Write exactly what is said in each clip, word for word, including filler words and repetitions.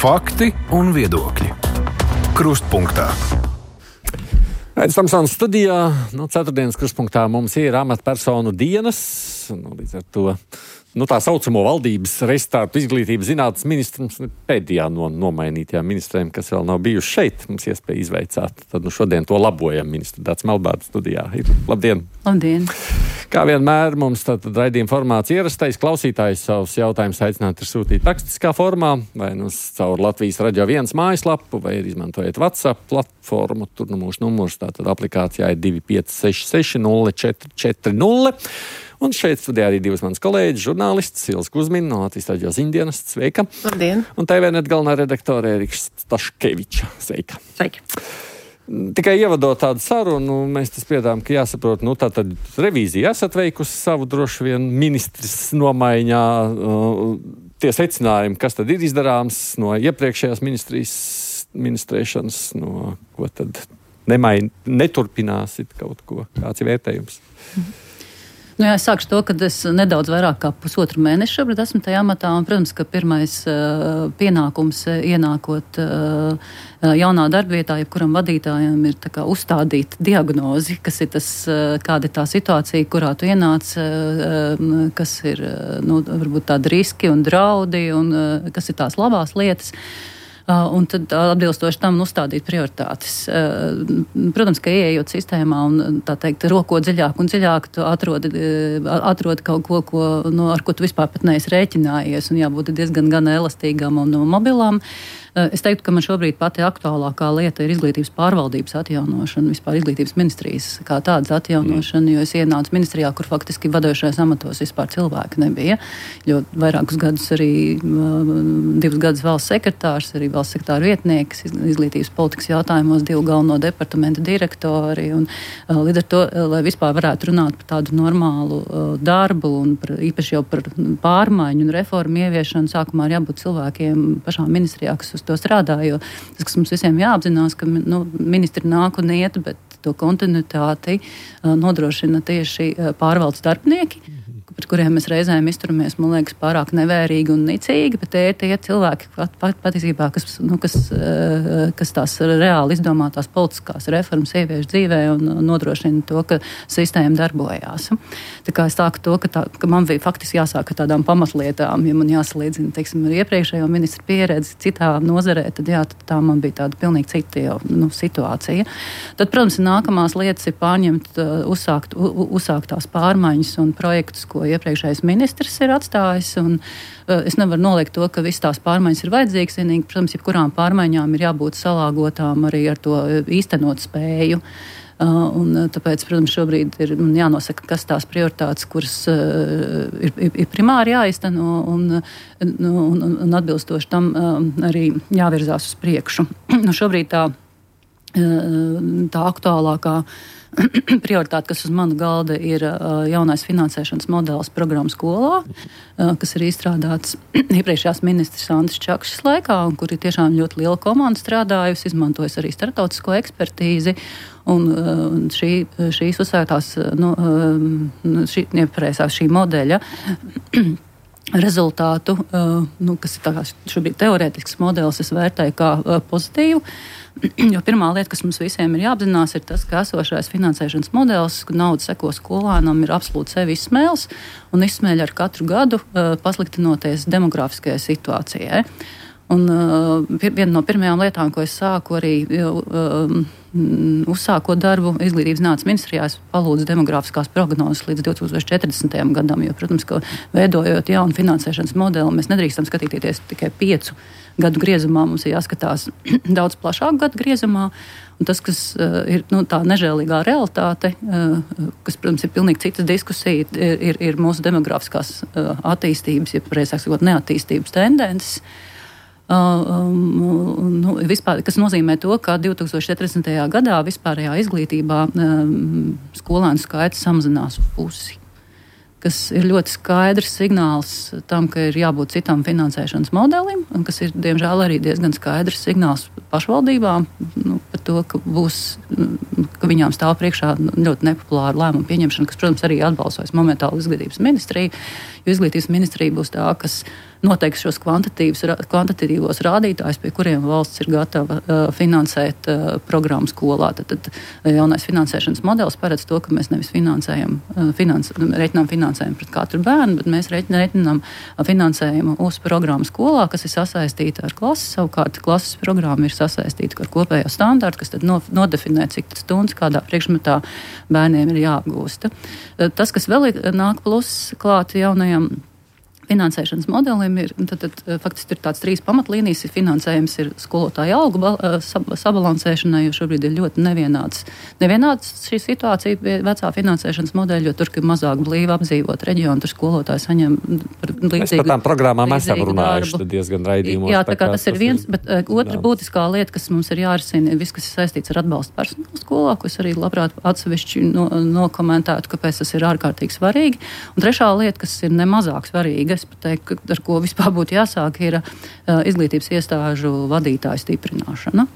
Fakti un viedokļi. Krustpunktā. Aizs Tamsons studijā. No ceturtdienas krustpunktā mums ir amatpersonu dienas. Nu, līdz ar to nu, tā saucamo valdības restartu izglītības zinātnes ministrs pēdējā no nomainītajām ministriem, kas vēl nav bijuši šeit. Mums iespēja izveicāt. Tad nu, šodien to labojam ministru Dācis Melbārds studijā. Ir. Labdien! Labdien! Kā vienmēr mums tad raidījuma formāts ierastais. Klausītājs savus jautājumus aicināt ir sūtīt rakstiskā formā, vai nu caur Latvijas Radio viens mājaslapu, vai ir izmantojot WhatsApp platformu. Tur nu mūsu numurs, tātad aplikācijā ir divi pieci seši seši nulle četri četri nulle. Un šeit studijā arī divas manas kolēģis, žurnālists Ilze Kuzmina no Latvijas Radio ziņdienas. Sveika! Labdien! Un T V net galvenā redaktore Erika Staškeviča. Sveika! Sveiki! Tikai ievadot tādu sarunu, mēs tas piedām, ka jāsaprot, nu tā tad revīzija esat veikusi savu droši vien ministrs nomaiņā. Tie secinājumi, kas tad ir izdarāms no iepriekšējās ministrijas ministrēšanas, no ko tad nemain, neturpināsit kaut ko. Kāds ir vērtējums? Mhm. Nu jā, es sākšu to, ka es nedaudz vairāk kā pusotru mēnešu šobrīd esmu tajā amatā, un, protams, ka pirmais uh, pienākums uh, ienākot uh, jaunā darbvietā, jebkuram vadītājam ir tā kā uzstādīt diagnozi, kas ir tas, uh, kāda ir tā situācija, kurā tu ienāc, uh, kas ir, uh, nu, varbūt tādi riski un draudi, un uh, kas ir tās labās lietas. Uh, un tad atbilstoši tam uzstādīt prioritātes. Uh, protams, ka ieejot sistēmā un tā teikt rokot dziļāk un dziļāk, tu atrodi, uh, atrodi kaut ko, ko no, ar ko tu vispār pat neesi rēķinājies, un jābūt diezgan gan elastīgam un mobilām. Uh, es teiktu, ka man šobrīd pati aktuālākā lieta ir izglītības pārvaldības atjaunošana, vispār izglītības ministrijas kā tādas atjaunošana, jo es ienācu ministrijā, kur faktiski vadošais amatos vispār cilvēki nebija, jo vairākus gadus arī uh, divus gadus valsts sekretārs, arī valsts sekretāra vietnieks, izglītības politikas jautājumos, divu galveno departamenta direktori, un uh, līdz ar to, uh, lai vispār varētu runāt par tādu normālu uh, darbu un par, īpaši jau par pārmaiņu un reformu ieviešanu, sākumā ir jābūt cilvēkiem pašām ministrijā, kas uz to strādā, jo tas, kas mums visiem jāapzinās, ka nu, ministri nāk un iet, bet to kontinuitāti uh, nodrošina tieši uh, pārvaldes darbinieki, pret kuriem mēs reizēm izturamies, man liekas, pārāk nevērīgi un nicīgi, bet tie ir tie cilvēki pat, pat, patiesībā, kas, nu, kas, kas tās reāli izdomātās politiskās reformas ievieš dzīvē un nodrošina to, ka sistēma darbojās. Tā kā es sāku to, ka, tā, ka man bija faktiski jāsāk ar tādām pamatlietām, ja man jāsalīdzina, teiksim, ar iepriekšējo ministru pieredzi citā nozarē, tad jā, tad tā man bija tāda pilnīgi cita jau, nu, situācija. Tad, protams, nākamās lietas ir pārņemt, uzsākt, uzsākt tās pārmaiņas un projektus, ko iepriekšējais ministrs ir atstājis, un uh, es nevaru noliegt to, ka visas tās pārmaiņas ir vajadzīgas, vienīgi, protams, jebkurām pārmaiņām ir jābūt salāgotām arī ar to īstenot spēju. Uh, un tāpēc, protams, šobrīd ir jānosaka, kas tās prioritātes, kuras uh, ir, ir, ir primāri jāizteno, un, nu, un, un atbilstoši tam uh, arī jāvirzās uz priekšu. Nu, šobrīd tā, uh, tā aktuālākā prioritāte, kas uz mana galda, ir uh, jaunais finansēšanas modelis programmu skolā, uh, kas ir izstrādāts iepriekšējās ministrs Andris Čakšas laikā, un kur ir tiešām ļoti liela komanda strādājusi, izmantojas arī starptautisko ekspertīzi, un uh, šī, šīs uzsāktās, nu, uh, šī, nepareizās šī modeļa rezultātu, uh, nu, kas ir tā kā šobrīd teorētisks modelis, es vērtēju kā uh, pozitīvu. Jo pirmā lieta, kas mums visiem ir jāapzinās, ir tas, ka esošais finansēšanas modelis, ka nauda seko skolānam, ir absolūti sevi izsmēls un izsmēļ ar katru gadu, uh, pasliktinoties demografiskajai situācijai. Un uh, viena no pirmajām lietām, ko es sāku arī uh, uzsākot darbu izglītības zinātnes ministrijā, es palūdzu demografiskās prognozes līdz divi tūkstoši četrdesmitajam gadam, jo, protams, ka veidojot jaunu finansēšanas modeli, mēs nedrīkstam skatīties tikai piecu gadu griezumā, mums ir jāskatās daudz plašāku gadu griezumā, un tas, kas uh, ir nu, tā nežēlīgā realitāte, uh, kas, protams, ir pilnīgi citas diskusija, ir, ir, ir mūsu demografiskās uh, attīstības, ja pareizāk sakot, neattīstības tendences. Uh, um, nu, vispār, kas nozīmē to, ka divi tūkstoši četrdesmitajā gadā vispārējā izglītībā um, skolēnu skaits samazinās uz pusi, kas ir ļoti skaidrs signāls tam, ka ir jābūt citam finansēšanas modelim, un kas ir, diemžēl, arī diezgan skaidrs signāls pašvaldībām, nu, par to, ka būs, ka viņām stāv priekšā ļoti nepopulāra lēmuma pieņemšana, kas, protams, arī atbalsojas momentāli izglītības ministriju, jo izglītības ministrija būs tā, kas noteiks šos kvantitatīvos rādītājus, pie kuriem valsts ir gatava uh, finansēt uh, programmu skolā. Tad, tad jaunais finansēšanas modelis paredz to, ka mēs nevis finansējam, uh, finans, reiķinām finansējumu pret katru bērnu, bet mēs reiķinām finansējumu uz programmu skolā, kas ir sasaistīta ar klasi. Savukārt klases programma ir sasaistīta ar kopējo standārtu, kas tad no, nodefinē, cik stundas kādā priekšmetā bērniem ir jāapgūsta. Uh, tas, kas vēl ir, nāk plus klāt jaunajam finansēšanas modelim, ir, tad, tad, faktiski ir tāds trīs pamatlīnijas. Finansējums ir skolotāju algu sab, sabalansēšanai, jo šobrīd ir ļoti nevienāds, nevienāds šī situācija pie vecā finansēšanas modeļa, jo tur, ka mazāk blīvi apdzīvot reģionu, tur skolotāji saņem līdzīgu. Mēs par tām programmām esam runājuši diezgan raidījumos. Jā, tā kā tas ir viens, bet uh, otra būtiskā lieta, kas mums ir jārisina, ir viss, kas ir saistīts ar atbalstu personālu skolā, ko es arī labprāt atsevišķi no, nokomentētu, kāpēc tas ir ārkārtīgi svarīgi. Un trešā lieta, kas ir nemazāk svarīga, es pat teiktu, ar ko vispār būtu jāsāk, ir uh, izglītības iestāžu vadītāju stiprināšana.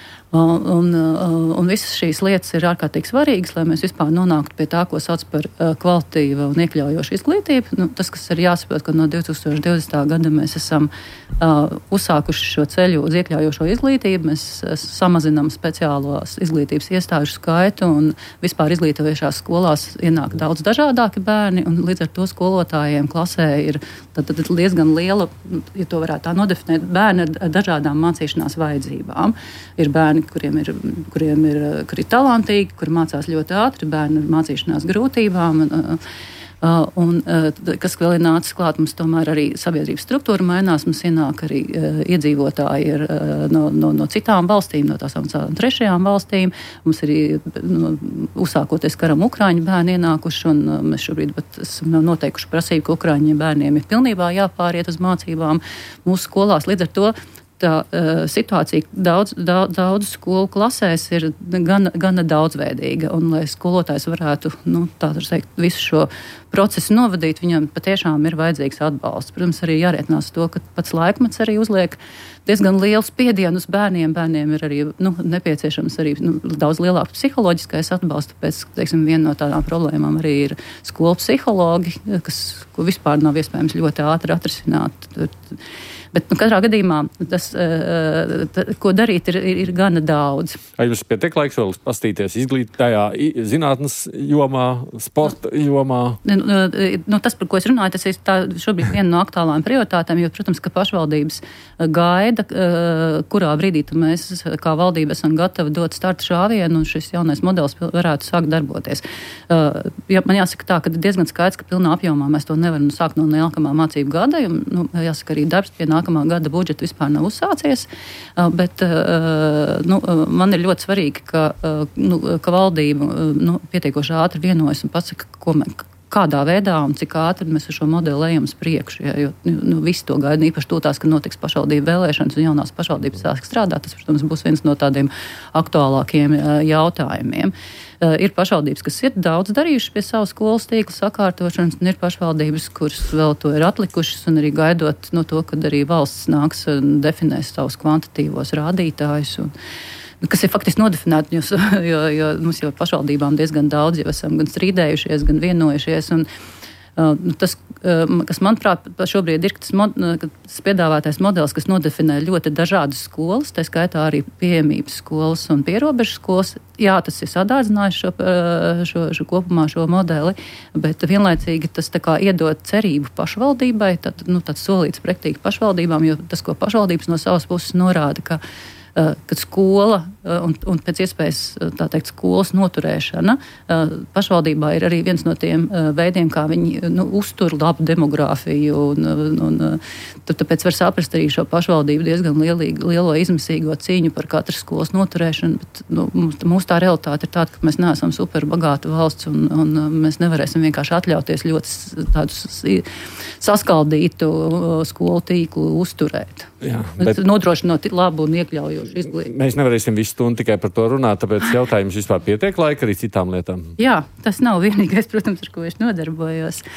Uh, un, uh, un visas šīs lietas ir ārkārtīgi svarīgas, lai mēs vispār nonāktu pie tā, ko sauc par uh, kvalitatīvu un iekļaujošu izglītību. Nu, tas, kas ir jāsaprot, ka no divi tūkstoši divdesmitā gada mēs esam uh, uzsākuši šo ceļu uz iekļaujošo izglītību, mēs uh, samazinām speciālos izglītības iestāžu skaitu un vispār izglītojošās skolās ienāk daudz dažādāki bērni, un līdz ar to skolotājiem klasē ir tad, tad diezgan liela, ja to varētu tā nodefinēt, bērni ar dažādām mācīšanās vajadzībām. Ir bērni, kuriem ir, kuriem ir, kur ir talantīgi, kuri mācās ļoti ātri, bērni ar mācīšanās grūtībām. Un, Uh, un, uh, kas vēl ir nācis klāt, mums tomēr arī sabiedrības struktūra mainās, mums ienāk arī uh, iedzīvotāji ir, uh, no, no, no citām valstīm, no tās trešajām valstīm. Mums ir no, uzsākoties karam Ukraiņu bērni ienākuši, un uh, mēs šobrīd pat esam noteikuši prasību, ka Ukraiņu bērniem ir pilnībā jāpāriet uz mācībām mūsu skolās. Līdz ar to tā uh, situācija daudz, daudz, daudz skolu klasēs ir gana, gana daudzveidīga, un lai skolotājs varētu, nu, tā teikt, visu šo procesu novadīt, viņam patiešām ir vajadzīgs atbalsts. Protams, arī jārēķinās to, ka pats laikmets arī uzliek diezgan lielu spiedienu uz bērniem. Bērniem ir arī, nu, nepieciešams arī, nu, daudz lielāks psiholoģiskais atbalsts, tāpēc, teiksim, viena no tādām problēmām arī ir skolu psihologi, kas, ko vispār nav iespējams ļoti ātri atrisināt. Bet, nu, katrā gadījumā tas, tā, ko darīt, ir, ir, ir gana daudz. Vai jūs pietiek laiks vēl pastīties izglītājā, zinātnes jomā, sporta jomā? Nu, tas, par ko es runāju, tas ir tā, šobrīd viena no aktuālām prioritātēm, jo, protams, ka pašvaldības gaida, kurā brīdī mēs kā valdība esam gatavi dot starta šāvienu, un šis jaunais modelis varētu sākt darboties. Ja, man jāsaka tā, ka ir diezgan skaidrs, ka pilnā apjomā mēs to nevaram sākt no nākamā mācību gada, jo, nu, jāsaka, arī darbs pie nākamā gada budžeta vispār nav uzsācies, bet nu, man ir ļoti svarīgi, ka, nu, ka valdība nu, pietiekoši ātri vienojas un pasaka, ko mēs, kādā veidā un cik ātri mēs ar šo modeli ejam uz priekšu. Ja, jo nu, visi to gaida, īpaši tūtās, ka notiks pašvaldību vēlēšanas un jaunās pašvaldības sāks strādāt. Tas, protams, būs viens no tādiem aktuālākiem jautājumiem. Uh, ir pašvaldības, kas ir daudz darījuši pie savas skolas tīkla sakārtošanas, un ir pašvaldības, kuras vēl to ir atlikušas, un arī gaidot no to, kad arī valsts nāks un definēs savus kvantitīvos rādītājus. Un, kas ir faktiski nodefinēti, jo, jo, jo mums jau pašvaldībām diezgan daudz jau esam gan strīdējušies, gan vienojušies. Un, uh, tas, uh, kas manuprāt šobrīd ir tas, mod, tas piedāvātais modelis, kas nodefinē ļoti dažādas skolas, tā skaitā arī pieejamības skolas un pierobežu skolas. Jā, tas ir sadārdzinājis šo, šo, šo kopumā šo modeli, bet vienlaicīgi tas tā kā iedod cerību pašvaldībai, tad, nu, tāds solīts prektīgi pašvaldībām, jo tas, ko pašvaldības no savas puses norāda, ka kad skola un, un pēc iespējas tā teikt skolas noturēšana pašvaldībā ir arī viens no tiem veidiem, kā viņi nu, uztur labu demogrāfiju. Un, un, un, tāpēc var saprast arī šo pašvaldību diezgan lielīgu, lielo izmisīgo cīņu par katras skolas noturēšanu. Bet, nu, mūsu tā realitāte ir tāda, ka mēs neesam super bagāta valsts un, un mēs nevarēsim vienkārši atļauties ļoti tādu saskaldītu skolu tīklu uzturēt. Jā, bet nodrošinot labu un iekļaujošu izglītību. Mēs nevarēsim visu stundu tikai par to runāt, tāpēc jautājums vispār pietiek laika arī citām lietām. Jā, tas nav vienīgais, protams, ar ko es nodarbojos.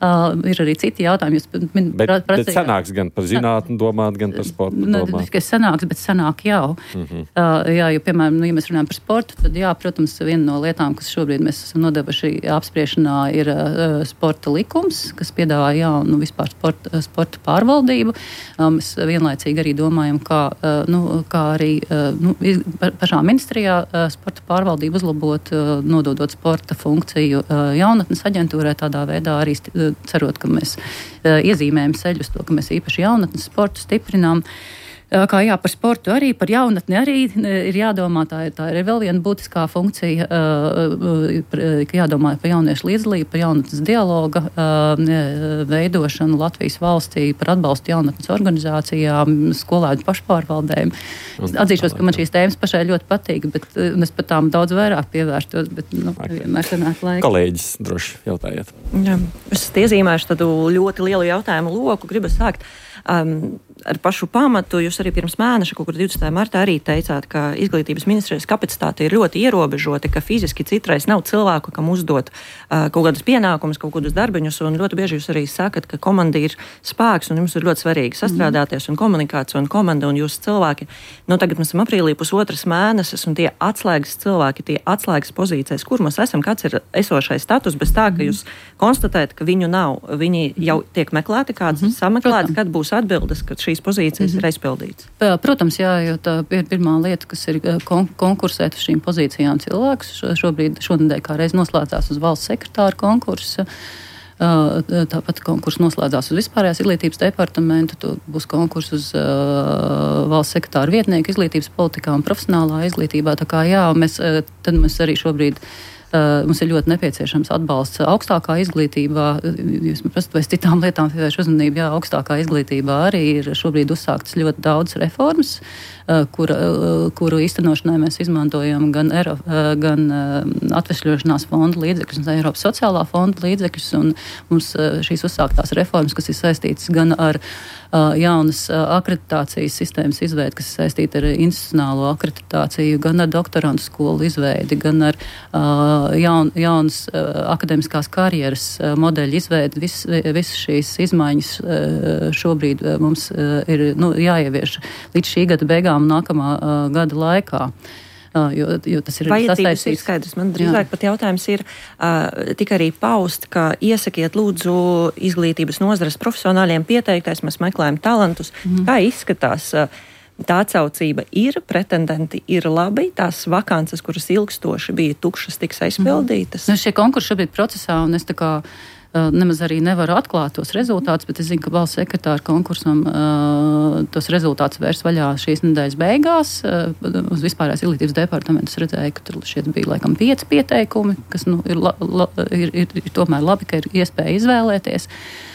Uh, ir arī citi jautājumi. Jūs min, bet, prasījāt. bet sanāks gan par zinātni domāt, gan par sportu domāt. Ne tikai sanāks, bet sanāk jau. Mm-hmm. Uh, jā, jo, piemēram, nu, ja mēs runājam par sportu, tad jā, protams, viena no lietām, kas šobrīd mēs esam nodevuši apspriešanā, ir uh, sporta likums, kas piedāvā jaunu vispār sporta, sporta pārvaldību. Uh, mēs vienlaicīgi arī domājam, kā, uh, nu, kā arī uh, nu, pašā ministrijā uh, sporta pārvaldību uzlabot, uh, nododot sporta funkciju uh, jaunatnes aģentūrai, tādā veidā arī sti- cerot, ka mēs uh, iezīmējam ceļus to, ka mēs īpaši jaunatnes sportu stiprinām. Uh, kā jā, par sportu arī, par jaunatni arī uh, ir jādomā, tā ir, tā ir vēl viena būtiskā funkcija, uh, uh, par, ka jādomā par jauniešu līdzdalību, par jaunatnes dialoga uh, veidošanu Latvijas valstī, par atbalstu jaunatnes organizācijām, skolēnu pašpārvaldēm. Atzīšos, ka man šīs tēmas pašai ļoti patīk, bet uh, es pat tām daudz vairāk pievērstos, bet nu, vienmēr sanāk laika. Kolēģis droši jautājiet. Jā, es iezīmēšu tādu ļoti lielu jautājumu loku, gribu sākt. Um, ar pašu pamatu jūs arī pirms mēneša, kaut kur divdesmitā martā arī teicāt, ka izglītības ministrijas kapacitāte ir ļoti ierobežota, ka fiziski citreiz nav cilvēku, kam uzdot uh, kaut kādus pienākumus, kaut kādus darbiņus, un ļoti bieži jūs arī sakat, ka komanda ir spēks, un jums ir ļoti svarīgi sastrādāties, un komunikācija, un komanda, un jūs cilvēki. Nu, tagad mēs esam aprīlī pusotras mēnesis, un tie atslēgas cilvēki, tie atslēgas pozīcijas, kur mēs esam, kāds ir esošais status, bez tā, ka jūs konstatējat, ka viņu nav, viņi jau tiek meklēti, kāds mm-hmm. sameklēti, kad būs atbildes, kad šīs pozīcijas mm-hmm. ir aizpildītas? Protams, jā, jo tā ir pirmā lieta, kas ir kon- konkursēt uz šīm pozīcijām cilvēkus. Šobrīd, šonedēļ kā reiz noslēdzās uz valsts sekretāra konkursu. Tāpat konkurss noslēdzās uz vispārējās izglītības departamentu, to būs konkurss uz uh, valsts sekretāra vietnieku izglītības politikā un profesionālā izglītībā. Tā kā jā, mēs, tad mēs arī šobrīd Uh, mums ir ļoti nepieciešams atbalsts augstākā izglītībā. Jūs man prasat, vai es citām lietām pievēršu uzmanību? Jā, augstākā izglītībā arī ir šobrīd uzsāktas ļoti daudz reformas, uh, kura, uh, kuru īstenošanai mēs izmantojam gan, Eiro, uh, gan uh, atvesļošanās fonda līdzekļus, gan Eiropas sociālā fonda līdzekļus. Un mums uh, šīs uzsāktās reformas, kas ir saistītas gan ar uh, jaunas uh, akreditācijas sistēmas izveidi, kas ir saistīta ar institucionālo akreditāciju, gan ar doktorantu skolu izveidi, gan ar uh, Jaun, jaunas uh, akademiskās karjeras uh, modeļu izveidi. Visas vis šīs izmaiņas uh, šobrīd uh, mums uh, ir nu, jāievieš līdz šī gada beigām nākamā uh, gada laikā. Uh, jo, jo tas ir vajadzības ir skaidrs. Man drīzāk pat jautājums ir uh, tik arī paust, ka iesakiet lūdzu izglītības nozares profesionāļiem pieteiktais, mēs meklējam talantus. Mm. Kā izskatās? Uh, Tā atsaucība ir, pretendenti ir labi, tās vakances, kuras ilgstoši bija tukšas, tiks aizpildītas. Mm. Nu, šie konkursi šobrīd procesā, un es tā kā uh, nemaz arī nevaru atklāt tos rezultātus, bet es zinu, ka valsts sekretāra konkursam uh, tos rezultātus vērs vaļā šīs nedēļas beigās. Uh, uz vispārējās izglītības departamentu es redzēju, ka tur šeit bija laikam pieci pieteikumi, kas nu, ir, la, la, ir, ir, ir tomēr labi, ka ir iespēja izvēlēties.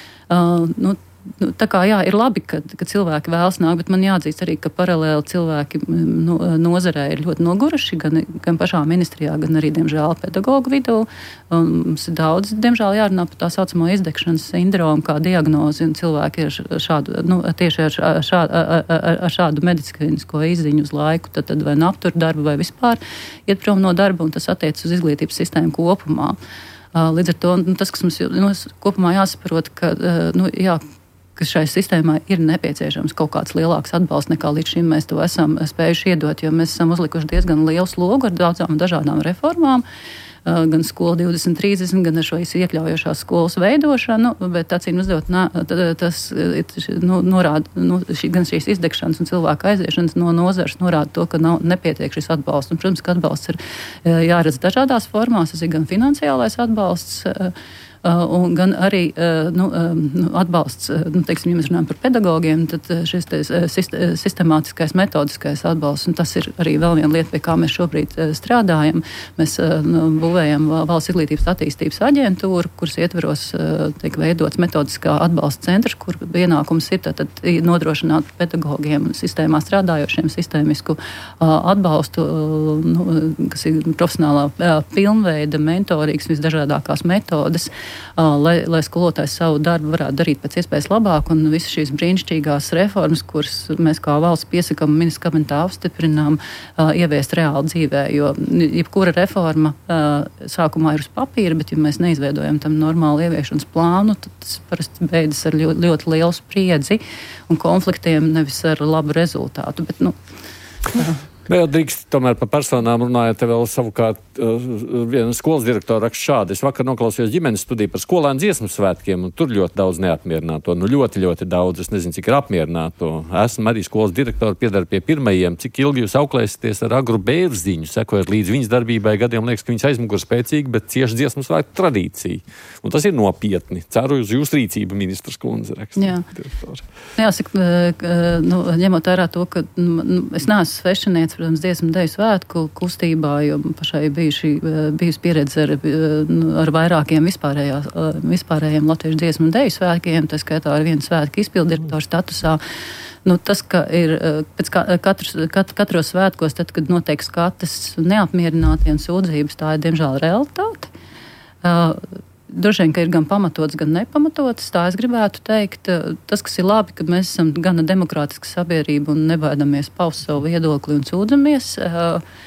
Uh, nu, Nu, tā kā jā, ir labi, ka, ka cilvēki vēlas nākt, bet man jāatzīst arī, ka paralēli cilvēki nu, nozarē ir ļoti noguruši, gan, gan pašā ministrijā, gan arī, diemžēl, pedagogu vidū. Un mums ir daudz, diemžēl, jārunā par tā saucamo izdegšanas sindromu kā diagnozi, un cilvēki ir šādu, nu, tieši ar, šā, ar, ar šādu medicīnisko izziņu uz laiku, tad, tad vai nu aptur darbu, vai vispār iet prom no darba, un tas attiecas uz izglītības sistēmu kopumā. Līdz ar to nu, tas, kas mums nu, kopumā jāsaprot, ka, nu, jā, ka šai sistēmai ir nepieciešams kaut kāds lielāks atbalsts nekā līdz šim mēs to esam spējuši iedot, jo mēs esam uzlikuši diezgan lielu slogu ar daudzām dažādām reformām, gan skola divdesmit trīsdesmit, gan ar šo iekļaujošās skolas veidošanu, bet acīm uzdot, tas nu, norāda, nu, šī, gan šīs izdegšanas un cilvēku aiziešanas no nozares norāda to, ka nav nepietiek šis atbalsts. Un, protams, ka atbalsts ir jāredz dažādās formās, tas ir gan finansiālais atbalsts, Uh, un gan arī uh, nu, uh, atbalsts, uh, nu, teiksim, ja mēs runājam par pedagogiem, tad šis te, uh, sist, uh, sistemātiskais, metodiskais atbalsts, un tas ir arī vēl viena lieta, pie kā mēs šobrīd uh, strādājam. Mēs uh, nu, būvējam Valsts izglītības attīstības aģentūru, kuras ietveros uh, tiek veidots metodiskā atbalsta centrs, kur ienākums ir tātad nodrošināt pedagogiem un sistēmā strādājošiem sistēmisku uh, atbalstu, uh, nu, kas ir profesionālā uh, pilnveida, mentorīgs, visdažādākās metodes. lai, lai skolotājs savu darbu varētu darīt pēc iespējas labāk, un visas šīs brīnišķīgās reformas, kuras mēs kā valsts piesakam un ministra kabinetā apstiprinām, ieviest reāli dzīvē, jo jebkura reforma sākumā ir uz papīra, bet ja mēs neizveidojam tam normālu ieviešanas plānu, tad tas parasti beidzas ar ļoti, ļoti lielu spriedzi un konfliktiem, nevis ar labu rezultātu. Bet, nu, Vēl drīkst tomēr par personām runājot, te vēl savukārt uh, viena skolas direktora raksta šādi. Es vakar noklausījos ģimenes studiju par skolēnu dziesmu svētkiem, un tur ļoti daudz neapmierināto. Nu ļoti, ļoti daudz. Es nezinu, cik ir apmierināto. Esmu arī skolas direktora, piedara pie pirmajiem. Cik ilgi jūs auklēsieties ar Agru Bērziņu, sekojot līdz viņas darbībai, gadiem liekas, ka viņas aizmugur spēcīgi, bet cieši dziesmu svētku tradīcija. Un tas ir nopietni. Ceru uz jūsu rīcību, ministrs kundze raksta. Jā. Jāsaka, nu, ņemot vērā to, ka nu, es neesmu svešinieks, protams, dziesmu deju svētku kustībā, jo pašai bijuši, bijusi pieredze ar, ar vairākiem vispārējiem latviešu dziesmu deju svētkiem, tā skaitā ar vienu svētku izpildirektoru statusā. Nu, tas, ka ir pēc katros, kat, katros svētkos, tad, kad notiek skatas neapmierināti un sūdzības, tā ir, diemžēl, realitāte. Uh, Droši vien, ka ir gan pamatots, gan nepamatots, tā es gribētu teikt. Tas, kas ir labi, ka mēs esam gana demokrātiska sabiedrība un nebaidamies paust savu viedokli un sūdzamies. Uh,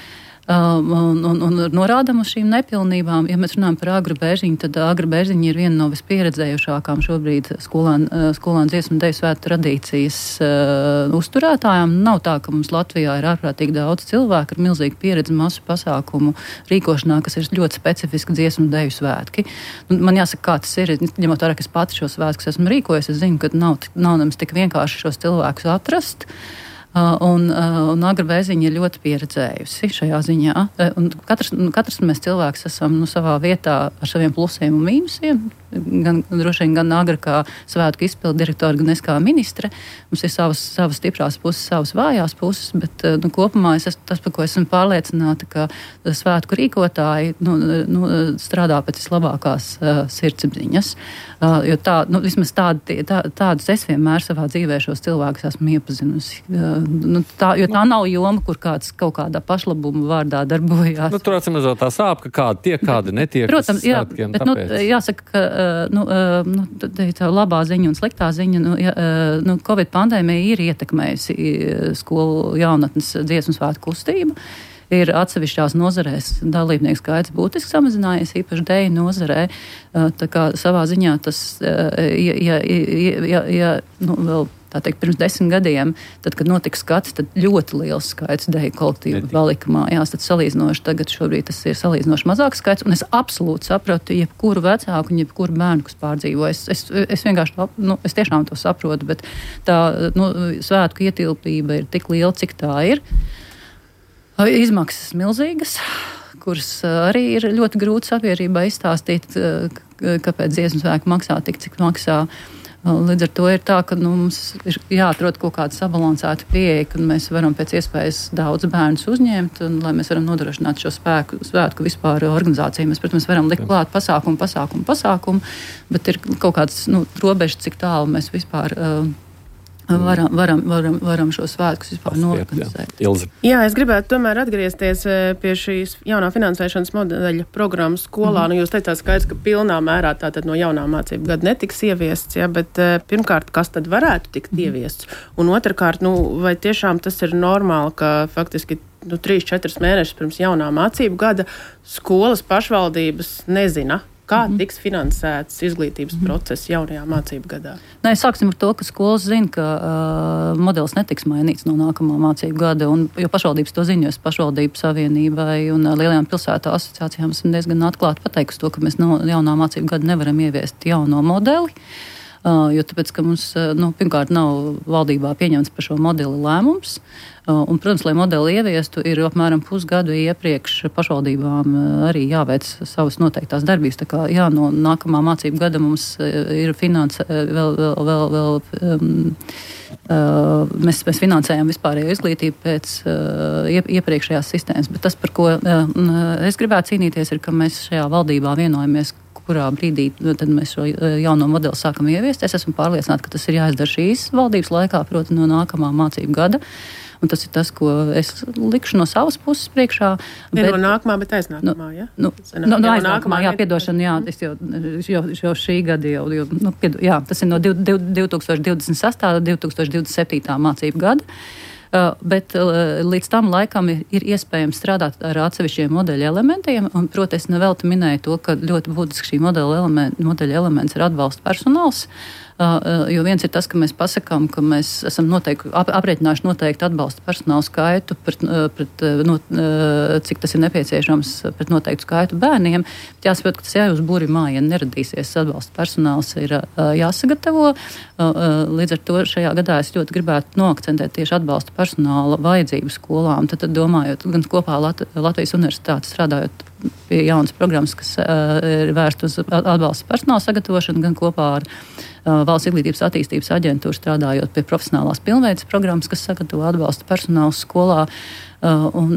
Un, un, un norādam uz šīm nepilnībām. Ja mēs runājam par Agru Bērziņu, tad Agra Bērziņa ir viena no vispieredzējušākām šobrīd skolānu skolānu dziesmu deju svētku tradīcijas uh, uzturētājām. Nav tā, ka mums Latvijā ir ārprātīgi daudz cilvēku ar milzīgu pieredzi masu pasākumu rīkošanā, kas ir ļoti specifiski dziesmu deju svētki. Man jāsaka, kā tas ir, ņemot vērā, ka es pati šos svētkus esmu rīkojusi, es zinu, ka nav, nav nemaz tik vienkārši šos cilvēkus atrast. Uh, un, uh, un Agra Bērziņa ir ļoti pieredzējusi šajā ziņā. Uh, un katrs, katrs mēs cilvēks esam nu, savā vietā ar saviem plusiem un mīnusiem. Gan, droši vien gan Agra kā svētku izpildu direktora, gan es kā ministre. Mums ir savas, savas stiprās puses, savas vājās puses, bet uh, nu, kopumā es esmu tas, par ko esmu pārliecināta, ka svētku rīkotāji nu, nu, strādā pēc vislabākās uh, sirdsapziņas. Uh, jo tā, nu, vismaz tādi, tā, tādus es vienmēr savā dzīvē šos cilvēkus esmu iepazinusi. Uh, nu, tā, jo tā nav joma, kur kāds kaut kādā pašlabuma vārdā darbojās. Nu, tur atsimazot tā sāp, ka kādi tiek, kādi netiek. Protams, jā, svētkiem, bet nu, jāsaka, ka nu, nu, tā labā ziņa un sliktā ziņa, nu, ja, nu, Covid pandēmija ir ietekmējusi skolu jaunatnes dziesmu svētku kustību. Ir atsevišķās nozarēs dalībnieku skaits būtiski samazinājies, īpaši deju nozarē. Tā kā savā ziņā tas, ja, ja, ja, ja nu, vēl tā teikt, pirms desmit gadiem, tad, kad notika skats, tad ļoti liels skaits deju kolektīvu palika mājās. Tad salīdzinoši tagad šobrīd tas ir salīdzinoši mazāks skaits, un es absolūti saprotu jebkuru vecāku un jebkuru bērnu, kas pārdzīvo. Es, es, es vienkārši, nu, es tiešām to saprotu, bet tā, nu, svētku ietilpība ir tik liela, cik tā ir. Izmaksas milzīgas, kuras arī ir ļoti grūti sabiedrībā izstāstīt, kāpēc dziesmu svētku maksā tik, cik maksā. Līdz ar to ir tā, ka nu, mums ir jāatrod kaut kāda sabalansēta pieeja, kad mēs varam pēc iespējas daudz bērnus uzņemt, un lai mēs varam nodrošināt šo spēku, svētku vispār organizāciju. Mēs, protams, varam likt klāt pasākumu, pasākumu, pasākumu, bet ir kaut kāds nu, robežs, cik tālu mēs vispār uh, Varam, varam, varam, varam šo svētkus vispār norganizēt. Jā. jā, es gribētu tomēr atgriezties pie šīs jaunā finansēšanas modeļa programmas skolā. Mm. Nu, jūs teicāt skaidrs, ka pilnā mērā tātad no jaunā mācību gada netiks ieviests, ja, bet pirmkārt, kas tad varētu tikt mm. ieviests? Un otrkārt, nu, vai tiešām tas ir normāli, ka faktiski nu, trīs četrus mēnešus pirms jaunā mācību gada skolas pašvaldības nezina, kā mm-hmm. tiks finansēts izglītības mm-hmm. process jaunajā mācību gadā? Nē, sāksim ar to, ka skolas zina, ka uh, modelis netiks mainīts no nākamā mācību gada, un, jo pašvaldības to ziņos pašvaldību savienībai un uh, lielajām pilsētu asociācijām esam diezgan atklāti pateikusi to, ka mēs no jaunā mācību gada nevaram ieviest jauno modeli. Uh, jo tāpēc, ka mums, uh, nu, pirmkārt, nav valdībā pieņemts par šo modeli lēmums. Uh, un, protams, lai modeli ieviestu, ir apmēram pusgadu iepriekš pašvaldībām uh, arī jāveic savas noteiktās darbības. Tā kā, jā, no nākamā mācību gada mums uh, ir finanse, uh, vēl, vēl, vēl, vēl um, uh, mēs, mēs finansējam vispārējo izglītību pēc uh, iepriekšējās sistēmas. Bet tas, par ko uh, es gribētu cīnīties, ir, ka mēs šajā valdībā vienojamies, kurā brīdī tad mēs šo jauno modeli sākam ieviest. Es esmu pārliecināta, ka tas ir jāizdara šīs valdības laikā, proti no nākamā mācību gada. Un tas ir tas, ko es likšu no savas puses priekšā. Ne bet, no nākamā, bet aiznākamā, ja? Nu, Sanāk, no, no jau aiznākamā, nākamā, jā, piedošana, jā, es jau, jau, jau šī gada jau, jau nu, piedo, jā, tas ir no divi tūkstoši divdesmit sestā līdz divi tūkstoši divdesmit septītā mācību gada. Uh, bet uh, līdz tam laikam ir, ir iespējams strādāt ar atsevišķiem modeļa elementiem, un, proti, es nevelti minēju to, ka ļoti būtiski šī modeļa, element, modeļa elements ir atbalsta personāls, uh, uh, jo viens ir tas, ka mēs pasakām, ka mēs esam noteikti, ap, aprēķinājuši noteikti atbalsta personālu skaitu, pret, pret, no, cik tas ir nepieciešams pret noteiktu skaitu bērniem, bet jāsaprot, ka tas jāuzbūri māja, ja neradīsies atbalsta personāls, ir uh, jāsagatavo. Uh, uh, līdz ar to šajā gadā es ļoti gribētu noakcentēt tieši atbalsta personāla vajadzību skolām, tad, tad domājot gan kopā Lat- Latvijas universitātes strādājot pie jaunas programmas, kas uh, ir vērsta uz atbalsta personāla sagatavošanu, gan kopā ar uh, Valsts izglītības attīstības aģentūru strādājot pie profesionālās pilnveides programmas, kas sagatavo atbalsta personālu skolā. Uh, un,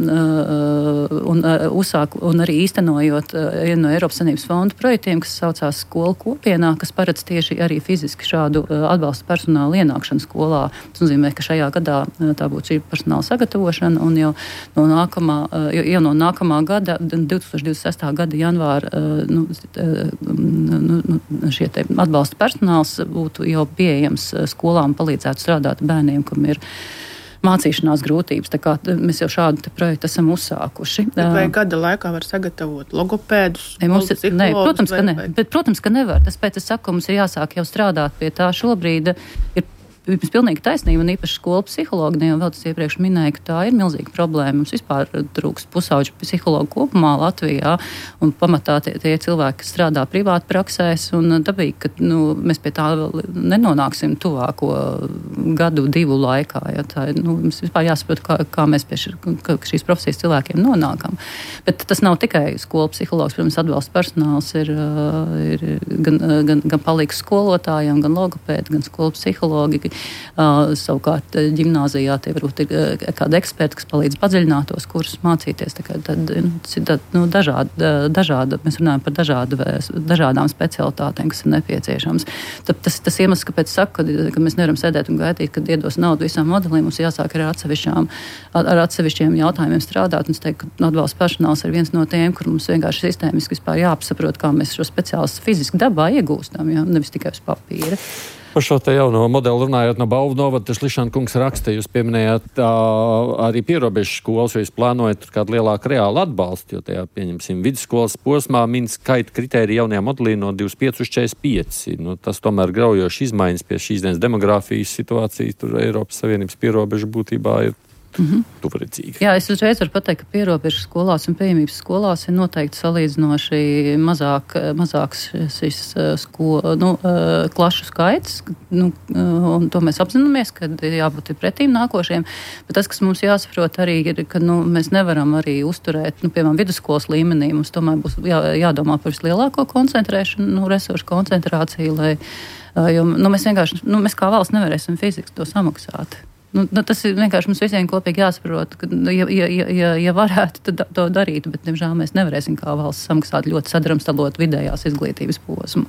uh, un, uh, uzsāk, un arī īstenojot uh, vienu no Eiropas Savienības fondu projektiem, kas saucās Skolu kopienā, kas paredz tieši arī fiziski šādu uh, atbalsta personālu ienākšanu skolā. Tas nozīmē, ka šajā gadā uh, tā būtu šī personāla sagatavošana, un jau no nākamā, uh, jau no nākamā gada, divi tūkstoši divdesmit sestā gada janvāra, uh, nu, uh, nu, nu, šie te atbalsta personāls būtu jau pieejams uh, skolām, palīdzētu strādāt bērniem, kam ir mācīšanās grūtības. Tā kā mēs jau šādu projektu esam uzsākuši. Bet vai gada laikā var sagatavot logopēdus? E, mums ir, ne, protams, vai, ka ne. Vai... Bet, protams, ka nevar. Tas pēc es saku, mums ir jāsāk jau strādāt pie tā. Šobrīd ir Jums pilnīgi taisnība, un īpaši skolu psihologi, ne jau vēl tas iepriekš minēja, ka tā ir milzīga problēma. Mums vispār trūkst pusauģu psihologu kopumā Latvijā, un pamatā tie, tie cilvēki, kas strādā privāti praksēs, un dabīgi, ka nu, mēs pie tā nenonāksim tuvāko gadu, divu laikā. Ja, tā, nu, mums vispār jāsaprot, kā, kā mēs pie ši, kā šīs profesijas cilvēkiem nonākam. Bet tas nav tikai skolu psihologs, protams, atbalsta personāls ir, ir gan, gan, gan palīgs skolotājiem, gan logopēdi, gan skolu psihologi. Uh, savukārt ģimnāzijā tie varbūt ir uh, kādi eksperti, kas palīdz padziļinātos kursus mācīties. Tā kā tad, nu, nu, dažāda, dažāda, mēs runājam par dažādu, dažādām specialitātēm, kas ir nepieciešams. Tad tas, tas iemesls, kāpēc saku, ka, ka mēs nevaram sēdēt un gaidīt, kad iedos naudu visām modelīm, mums jāsāk ar atsevišķām, ar atsevišķiem jautājumiem strādāt. Un es teiktu, ka atbalsta personāls ir viens no tiem, kur mums vienkārši sistēmiski vispār jāapsaprot, kā mēs šo speciālistu fiziski dabā iegūstam, ja? Nevis tikai uz papīra. Par šo te jauno modeli runājot no Bauvu novada, Šlišana kungs raksta, jūs pieminējāt tā, arī pierobežu skolas, jo jūs plānojat kādu lielāku reālu atbalstu, jo tajā, pieņemsim, vidusskolas posmā min skaita kritērija jaunajā modelī no divdesmit pieci uz četrdesmit pieci. Nu, tas tomēr graujoši izmaiņas pie šīs dienas demogrāfijas situācijas, tur Eiropas Savienības pierobežu būtībā ir Mm-hmm. tuvredzīgi. Jā, es uzreiz varu pateikt, ka pierobežu skolās un pieejamības skolās ir noteikti salīdzinoši mazāk, mazāks šis sko, nu, klašu skaits, nu, un to mēs apzināmies, ka jābūt pretīm nākošiem, bet tas, kas mums jāsaprot arī, ir, ka nu, mēs nevaram arī uzturēt, nu, piemēram, vidusskolas līmenī, mums tomēr būs jā, jādomā par vislielāko koncentrēšanu, nu, resursu koncentrāciju, lai, jo, nu, mēs vienkārši, nu, mēs kā valsts nevarēsim fiziski to samaksāt. Nu, tas ir vienkārši mums visiem kopīgi jāsaprot, ka, ja, ja, ja, ja varētu, tad to darīt, bet, diemžēl, mēs nevarēsim kā valsts samaksāt ļoti sadrumstalot vidējās izglītības posmu.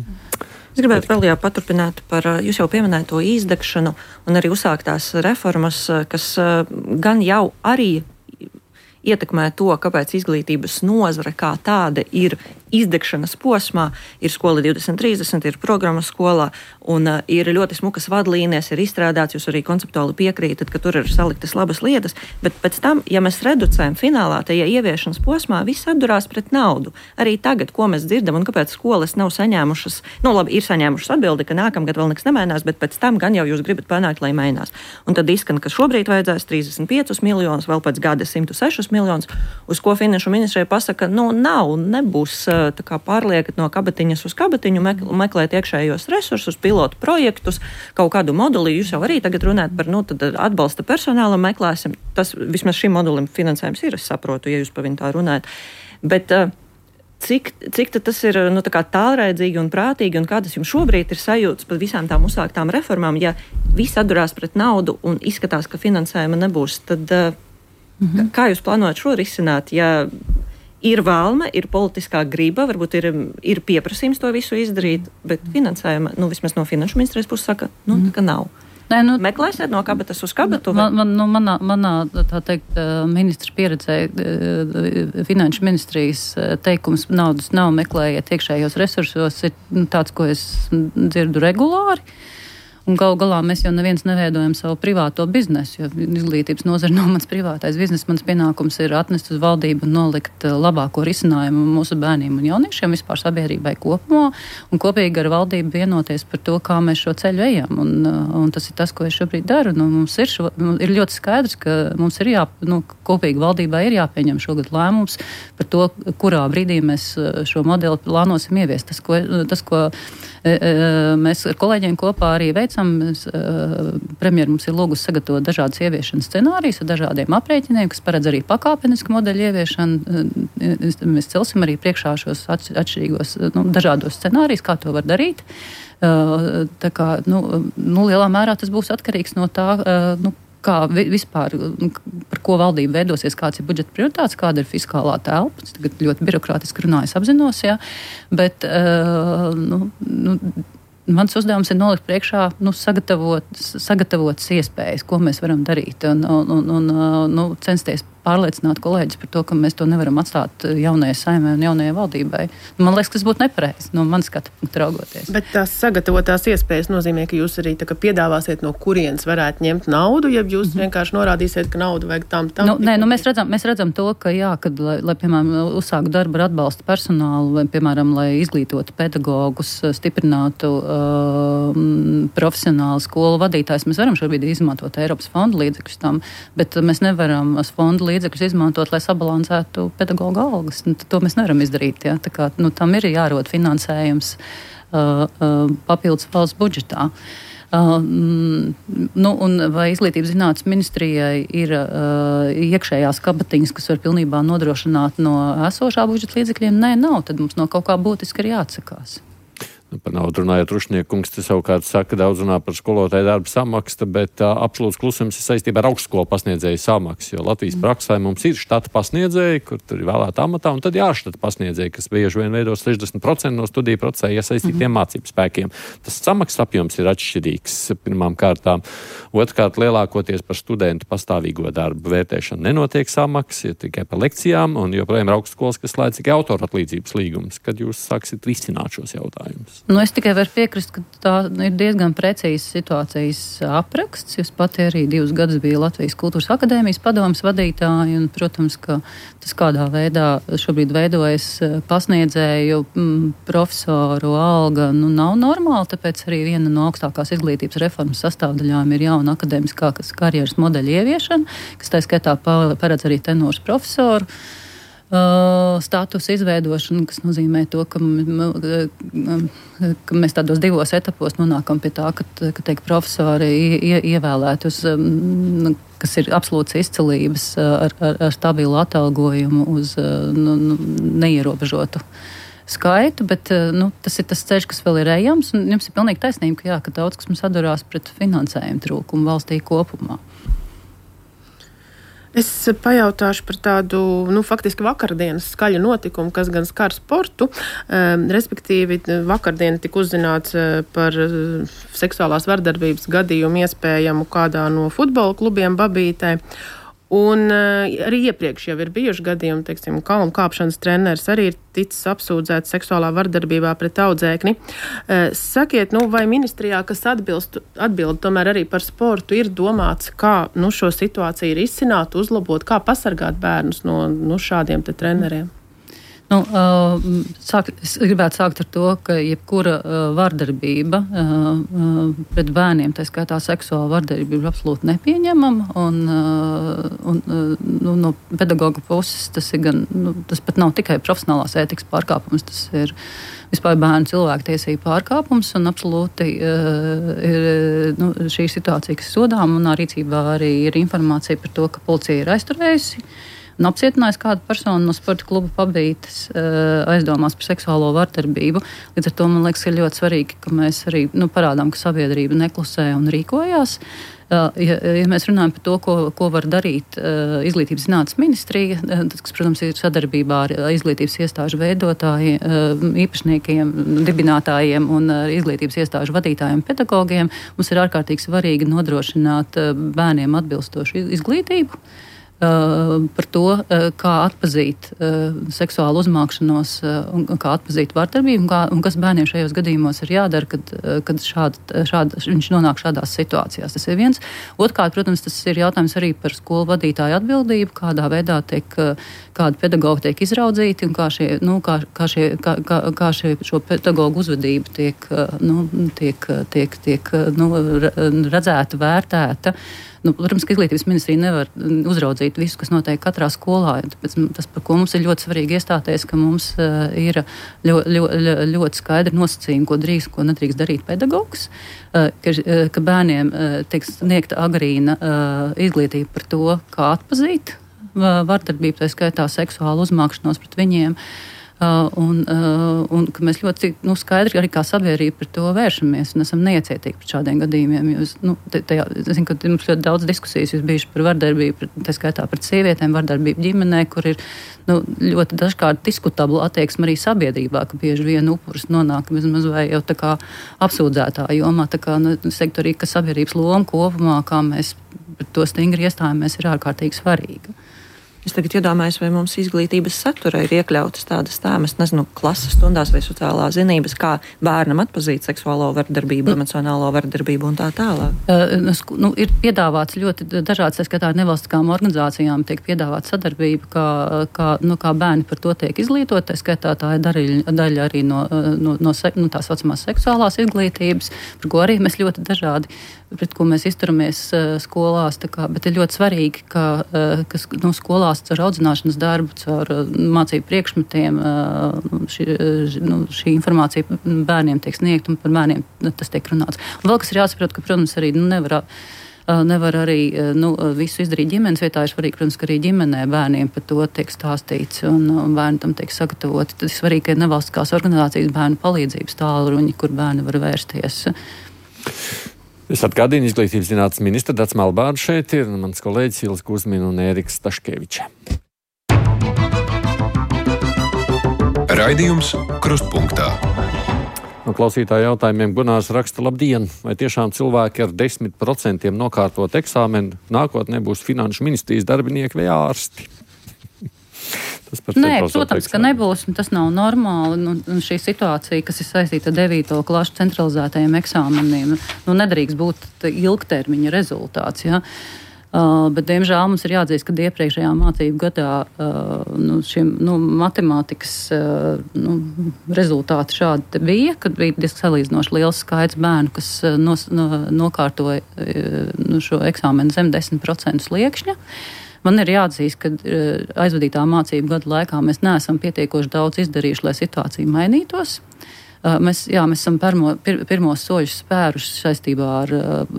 Es gribētu vēl jau paturpināt par, jūs jau pieminējāt to izdegšanu un arī uzsāktās reformas, kas gan jau arī ietekmē to, kāpēc izglītības nozare kā tāda ir izdegšanas posmā, ir skola divdesmit trīsdesmit, ir programma skolā, un uh, ir ļoti smukas vadlīnijas, ir izstrādāts, jūs arī konceptuāli piekrītat, ka tur ir saliktas labas lietas, bet pēc tam, ja mēs reducējam finālā, tajā ieviešanas posmā, viss atdurās pret naudu. Arī tagad, ko mēs dzirdam, un kāpēc skolas nav saņēmušas, nu labi, ir saņēmušas atbildi, ka nākamgad vēl nekas nemainās, bet pēc tam gan jau jūs gribat panākt, lai mainās. Un tad izskan, ka šobrīd vajadzēs trīsdesmit piecus miljonus, vēl pēc gada simt sešus miljonus, uz ko finanšu ministrija pasaka, nu nav, nebūs tā kā pārliekat no kabatiņas uz kabatiņu, meklēt iekšējos resursus, pilotu projektus, kaut kādu moduli. Jūs jau arī tagad runājat par, nu, tad atbalsta personālam meklēsim. Tas vismaz šim modulim finansējums ir, es saprotu, ja jūs pa viņu tā runājat. Bet cik, cik tas ir, nu, tā kā tālraidzīgi un prātīgi, un kādas jums šobrīd ir sajūtas par visām tām uzsāktām reformām, ja viss atdurās pret naudu un izskatās, ka finansējuma nebūs, tad mm-hmm. kā jūs plānojat šo risināt, ja ir vēlme, ir politiskā griba, varbūt ir, ir pieprasījums to visu izdarīt, bet finansējuma, nu, vismaz no finanšu ministrijas puses saka, nu, tā kā nav. Nē, nu, meklēsiet no kabatas uz kabatu? Man, man, nu, manā, manā, tā teikt, ministra pieredzē, finanšu ministrijas teikums naudas nav, meklējiet iekšējos resursos, ir tāds, ko es dzirdu regulāri. Un gal galā mēs jau neviens neveidojam savu privāto biznesu, jo izglītības nozara nav mans privātais biznes. Mans pienākums ir atnest uz valdību un nolikt labāko risinājumu mūsu bērniem un jauniešiem, vispār sabiedrībai kopumā, un kopīgi ar valdību vienoties par to, kā mēs šo ceļu ejam. Un, un tas ir tas, ko es šobrīd daru. Nu, mums ir, šo, ir ļoti skaidrs, ka mums ir jā, nu, kopīgi valdībai ir jāpieņem šogad lēmums par to, kurā brīdī mēs šo modeli plānosim ieviest. Tas, ko, tas, ko mēs ar kolēģiem kopā arī veicam, premjera mums ir lūgusi sagatavot dažādas ieviešanas scenārijas ar dažādiem aprēķiniem, kas paredz arī pakāpenisku modeļu ieviešanu. Mēs celsim arī priekšā šos atšķirīgos, nu, dažādos scenārijus, kā to var darīt. Tā kā, nu, nu, lielā mērā tas būs atkarīgs no tā, nu, kā vispār, par ko valdība veidosies, kāds ir budžeta prioritāts, kāda ir fiskālā telpa. Es tagad ļoti birokrātiski runāju, es apzinos, jā. Bet, uh, nu, nu, mans uzdevums ir nolikt priekšā, nu, sagatavot, sagatavotas iespējas, ko mēs varam darīt, un, un, un nu, censties pārliecināt kolēģis par to, ka mēs to nevaram atstāt jaunajai saimē un jaunajai valdībai. Man liekas, tas būtu nepareizi no manas skatu punkta raugoties. Bet tās sagatavotās iespējas nozīmē, ka jūs arī tā, ka piedāvāsiet, no kurienes varētu ņemt naudu, ja jūs mm-hmm. vienkārši norādīsiet, ka naudu vajag tam tam. Nu, nē, nu, mēs, redzam, mēs redzam to, ka jā, kad, lai, lai piemēram, uzsāktu darbu ar atbalsta personālu, vai, piemēram, lai izglītotu pedagogus, stiprinātu uh, profesionālu skolu vadītājus, mēs varam šobrīd izmantot Eiropas fondu līdzekļus tam, bet mēs nevaram fondu līdzekļus izmantot, lai sabalansētu pedagoga algas. Nu, to mēs nevaram izdarīt. Ja? Tā kā, nu, tam ir jārod finansējums uh, uh, papildus valsts budžetā. Uh, nu, un vai izglītības zinātnes ministrijai ir uh, iekšējās kabatiņas, kas var pilnībā nodrošināt no esošā budžeta līdzekļiem? Nē, nav. Tad mums no kaut kā būtiski ir jāatsakās. Nu, par naudu runājot, Rušniekungs te savukārt saka, daudz runā par skolotāju darba samaksu, bet uh, absolūts klusums ir saistībā ar augstskolu pasniedzēju samaksu, jo Latvijas mm. praksē mums ir štata pasniedzēji, kur tur ir vēlēta amatā, un tad jāštata pasniedzēji, kas bieži vien veido sešdesmit procenti no studiju procesā iesaistītiem mm. mācību spēkiem. Tas samaksas apjoms ir atšķirīgs pirmām kārtām. Otrkārt, lielākoties par studentu pastāvīgo darbu vērtēšanu nenotiek samaksas, ja tikai par lekcijām, un joprojām ir augstskolas, kas slēdz tikai autora atlīdzības līgumus, kad jūs sāksiet risināt šos jautājumus. Nu, es tikai varu piekrist, ka tā ir diezgan precīzs situācijas apraksts. Es pati arī divus gadus biju Latvijas Kultūras akadēmijas padomes vadītāja, un, protams, ka tas kādā veidā šobrīd veidojas pasniedzēju m, profesoru alga, nu, nav normāli, tāpēc arī viena no augstākās izglītības reformas sastāvdaļām ir jauna akadēmiskākas karjeras modeļa ieviešana, kas tā skaitā paredz arī tenors profesoru Uh, statusa izveidošana, kas nozīmē to, ka, ka mēs tādos divos etapos nonākam pie tā, ka, ka teik, profesori ie, ievēlēt uz, um, kas ir absolūts izcelības ar, ar, ar stabilu atalgojumu uz nu, nu, neierobežotu skaitu, bet nu, tas ir tas ceļš, kas vēl ir ejams, un jums ir pilnīgi taisnība, ka, jā, ka daudz, kas mums atdurās pret finansējumu trūkumu valstī kopumā. Es pajautāšu par tādu, nu, faktiski vakardienas skaļu notikumu, kas gan skar sportu. Um, respektīvi, vakardien tika uzzināts uh, par uh, seksuālās vardarbības gadījumu iespējamu kādā no futbola klubiem Babītē. Un uh, arī iepriekš jau ir bijuši gadījumi, teiksim, kalnu kāpšanas treneris arī ir ticis apsūdzēts seksuālā vardarbībā pret audzēkni. Uh, sakiet, nu, vai ministrijā, kas atbilst, atbild tomēr arī par sportu, ir domāts, kā nu, šo situāciju ir izsināt, uzlabot, kā pasargāt bērnus no nu, šādiem te treneriem? Nu, uh, sāk, es gribētu sākt ar to, ka jebkura uh, vardarbība uh, uh, pret bērniem, tā skaitā seksuāla vardarbība, ir absolūti nepieņemama. Un, uh, un, uh, nu, no pedagoga puses tas ir gan, nu, tas pat nav tikai profesionālās ētikas pārkāpums, tas ir vispār bērnu cilvēktiesību pārkāpums, un absolūti uh, ir nu, šī situācija, kas sodām, un rīcībā arī ir informācija par to, ka policija ir aizturējusi un apcietinājis kādu personu no sporta kluba Babītes aizdomās par seksuālo vardarbību. Līdz ar to man liekas, ir ļoti svarīgi, ka mēs arī nu, parādām, ka sabiedrība neklusē un rīkojās. Ja, ja mēs runājam par to, ko, ko var darīt uh, Izglītības zinātnes ministrija, tas, kas, protams, ir sadarbībā ar izglītības iestāžu veidotāji, uh, īpašniekiem, dibinātājiem un uh, izglītības iestāžu vadītājiem, pedagogiem, mums ir ārkārtīgi svarīgi nodrošināt uh, bērniem atbilstošu izglītību. Uh, par to, uh, kā atpazīt uh, seksuālu uzmākšanos uh, un kā atpazīt vardarbību un, kā, un kas bērniem šajos gadījumos ir jādara, kad, uh, kad šāda, šāda, viņš nonāk šādās situācijās. Tas ir viens. Otrkārt, protams, tas ir jautājums arī par skolu vadītāju atbildību, kādā veidā tiek, uh, kādi pedagogi tiek izraudzīti un kā, šie, nu, kā, kā, šie, kā, kā, kā šie, šo pedagogu uzvedība tiek, uh, nu, tiek, tiek, tiek nu, redzēta, vērtēta. Nu, protams, ka izglītības ministrija nevar uzraudzīt visu, kas notiek katrā skolā. Tāpēc tas, par ko mums ir ļoti svarīgi iestāties, ka mums uh, ir ļoti, ļoti, ļoti skaidri nosacījumi, ko drīkst, ko nedrīkst darīt pedagogs, uh, ka, ka bērniem uh, tiek sniegta agrīna uh, izglītība par to, kā atpazīt uh, vardarbību, tā skaitā seksuālu uzmākšanos pret viņiem. Uh, un, uh, un ka mēs ļoti nu, skaidri arī kā sabiedrība par to vēršamies un esam neiecietīgi pret šādiem gadījumiem. Jūs, nu, te, tajā, es zinu, ka mums ļoti daudz diskusijas jūs bijuši par vardarbību, tā skaitā pret sievietēm, vardarbību ģimenē, kur ir nu, ļoti dažkārt diskutabla attieksme arī sabiedrībā, ka bieži vien upuris nonāk vismaz vai jau tā kā apsūdzētā jomā. Tā kā, nu, es teiktu arī, ka sabiedrības loma kopumā, kā mēs pret to stingri iestājamies, ir ārkārtīgi svarīga. Es tagad iedomājos, vai mums izglītības saturā ir iekļautas tādas tēmas, nezinu, klases stundās vai sociālā zinības, kā bērnam atpazīt seksuālo vardarbību, mm. emocionālo vardarbību un tā tālāk. Uh, nu, ir piedāvāts ļoti dažādas, tā kā nevalstiskām organizācijām tiek piedāvāta sadarbība, kā, kā, nu, kā bērni par to tiek izglītot, tā skaitā tā ir daļa, daļa arī no, no, no, no tās vecumās seksuālās izglītības, par ko arī mēs ļoti dažādi, pret ko mēs izturamies uh, skolās, tā kā, bet ir ļoti svarīgi, ka, uh, ka no skolās caur audzināšanas darbu, caur uh, mācību priekšmetiem uh, šī, nu, šī informācija bērniem tiek sniegta un par bērniem tas tiek runāts. Un vēl kas ir jāsaprot, ka, protams, arī nu, nevar, uh, nevar arī uh, nu, visu izdarīt ģimenes vietā. Ir svarīgi, protams, ka arī ģimenē bērniem par to tiek stāstīts un, un bērni tam tiek sagatavoti. Tas ir svarīgi, ka ir nevalstiskās organizācijas bērnu palīdzības tālruņi, kur bērni var vērsties. Es atgādinu, izglītības zinātnes ministra Dats Melbārds šeit ir, un mans kolēģis Ilze Kuzmina un Ēriks Staškevičs. Raidījums Krustpunktā. No klausītāja jautājumiem Gunārs raksta: labdien, vai tiešām cilvēki ar desmit procentiem nokārtot eksāmenu nākotnē būs finanšu ministrijas darbinieki vai ārsti? Nē, protams, ka nebūs, un tas nav normāli. Nu, šī situācija, kas ir saistīta ar devīto klašu centralizētajiem eksāmeniem, nu, nedrīkst būt ilgtermiņa rezultāts. Ja? Uh, bet, diemžēl, mums ir jāatzīst, ka iepriekšējā mācību gadā uh, nu, šiem nu, matemātikas uh, nu, rezultāti šādi bija, kad bija diezgan salīdzinoši liels skaits bērnu, kas uh, nos, no, nokārtoja uh, nu, šo eksāmenu zem desmit procentu sliekšņa. Man ir jāatzīst, ka aizvadītā mācību gada laikā mēs neesam pietiekoši daudz izdarījuši, lai situācija mainītos. Mēs, jā, mēs esam pirmo, pir, pirmos soļus spēruši saistībā ar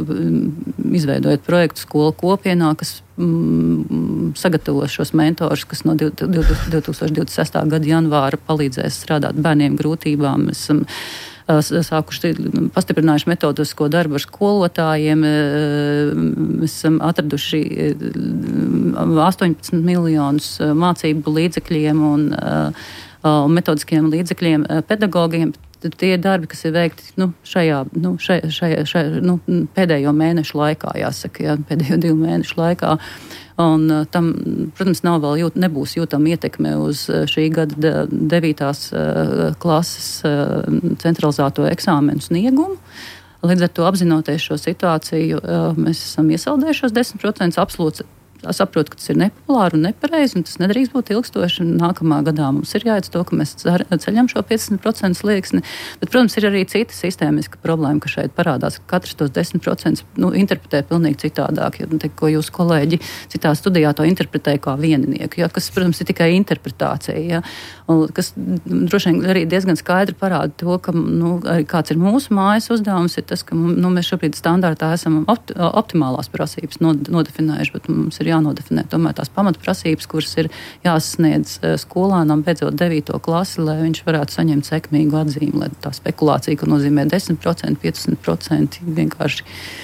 izveidojot projektu skolu kopienā, kas mm, sagatavos šos mentorus, kas no divtūkstoš divdesmit sestā gada janvāra palīdzēs strādāt bērniem grūtībām. Mēs esam sākuši pastiprinājuši metodisko darbu ar skolotājiem. Mēs esam atraduši astoņpadsmit miljonus mācību līdzekļiem un, un metodiskiem līdzekļiem pedagogiem. Tie ir darbi, kas ir veikti nu, šajā, nu, šajā, šajā, šajā nu, pēdējo mēnešu laikā, jāsaka, jā, pēdējo divu mēnešu laikā. Un tam, protams, nav vēl jūt, nebūs jūtama ietekme uz šī gada devītās klases centralizēto eksāmenu sniegumu. Līdz ar to apzinoties šo situāciju, mēs esam iesaldējuši šos desmit procentus absolūti. Es saprotu, ka tas ir nepopulāri un nepareizi, un tas nedrīkst būt ilgstoši. Nākamā gadā mums ir jāiet to, ka mēs ceļam šo piecdesmit procentu slieksni. Bet, protams, ir arī cita sistēmiska problēma, ka šeit parādās, ka katrs tos desmit procentus nu, interpretē pilnīgi citādāk. Ja, te, ko jūs kolēģi citā studijā to interpretē kā vieninieku, ja, kas, protams, ir tikai interpretācija. Ja, un, kas droši vien arī diezgan skaidri parāda to, ka nu, arī kāds ir mūsu mājas uzdevums, ir tas, ka nu, mēs šobrīd standārtā esam opti, optimālās prasības nodefinējuši, bet mums ir jānodefinē tomēr tās pamatprasības, kuras ir jāsasniedz skolānam beidzot devīto klasi, lai viņš varētu saņemt sekmīgu atzīmi, lai tā spekulācija, ka nozīmē desmit procenti, piecdesmit procenti vienkārši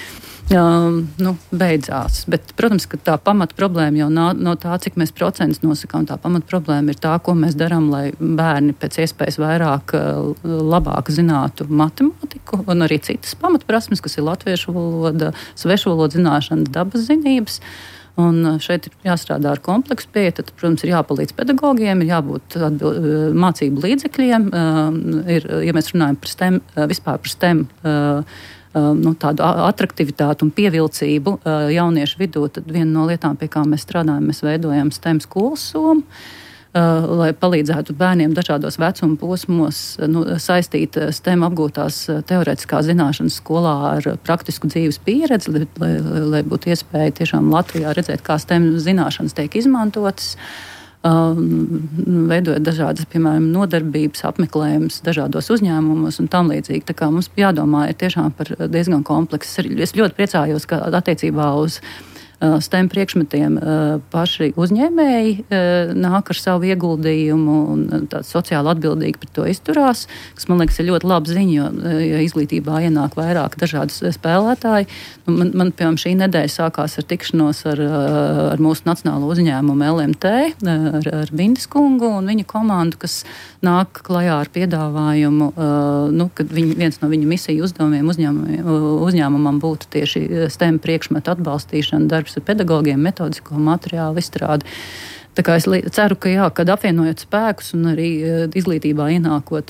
Uh, nu, beidzās. Bet, protams, ka tā pamata problēma jau nav no tā, cik mēs procentus nosakām. Tā pamata problēma ir tā, ko mēs darām, lai bērni pēc iespējas vairāk, labāk zinātu matemātiku un arī citas pamatprasmes, kas ir latviešu valoda, svešu valoda zināšana, dabas zinības. Un šeit ir jāstrādā ar kompleksu pieeju. Tad, protams, ir jāpalīdz pedagogiem, ir jābūt atbild, mācību līdzekļiem. Uh, ir, ja mēs runājam par STEM, vispār par STEM, uh, Nu, tādu atraktivitātu un pievilcību uh, jauniešu vidū, tad viena no lietām, pie kā mēs strādājam, mēs veidojam STEM skolas somu, uh, lai palīdzētu bērniem dažādos vecuma posmos nu, saistīt STEM apgūtās teorētiskās zināšanas skolā ar praktisku dzīves pieredzi, lai, lai, lai būtu iespēja tiešām Latvijā redzēt, kā STEM zināšanas tiek izmantotas. Uh, veidojot dažādas, piemēram, nodarbības, apmeklējumus dažādos uzņēmumos un tam līdzīgi. Tā kā mums jādomā ir tiešām par diezgan kompleksu. Es ļoti priecājos, ka attiecībā uz uh, STEM priekšmetiem uh, paši uzņēmēji uh, nāk ar savu ieguldījumu un tā sociāli atbildīgi par to izturās, kas, man liekas, ir ļoti laba ziņa, jo, jo izglītībā ienāk vairāk dažādas spēlētāji. Man, man piemēram, šī nedēļa sākās ar tikšanos ar, ar mūsu nacionālo uzņēmumu L M T, ar, ar Bindis kungu un viņa komandu, kas nāk klajā ar piedāvājumu, nu, kad viņi, viens no viņa misiju uzdevumiem uzņēmumam būtu tieši STEM priekšmetu atbalstīšana, darbs ar pedagogiem, metodisko materiālu izstrādi. Tā kā es ceru, ka jā, kad apvienojot spēkus un arī izglītībā ienākot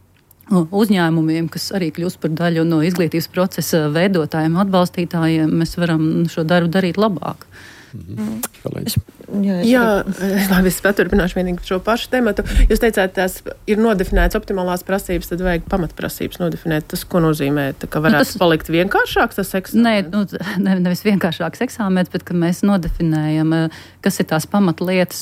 uzņēmumiem, kas arī kļūst par daļu no izglītības procesa veidotājiem, atbalstītājiem, mēs varam šo darbu darīt labāk. Mm-hmm. Es, jā, es jā, labi, es paturpināšu vienīgi šo pašu tematu. Jūs teicāt, tās ir nodefinētas optimālās prasības, tad vajag pamatprasības nodefinēt. Tas, ko nozīmē, tā, ka varētu nu, tas, palikt vienkāršāks tas eksāmens? Nē, nu, ne, nevis vienkāršāks eksāmens, bet ka mēs nodefinējam, kas ir tās pamatlietas,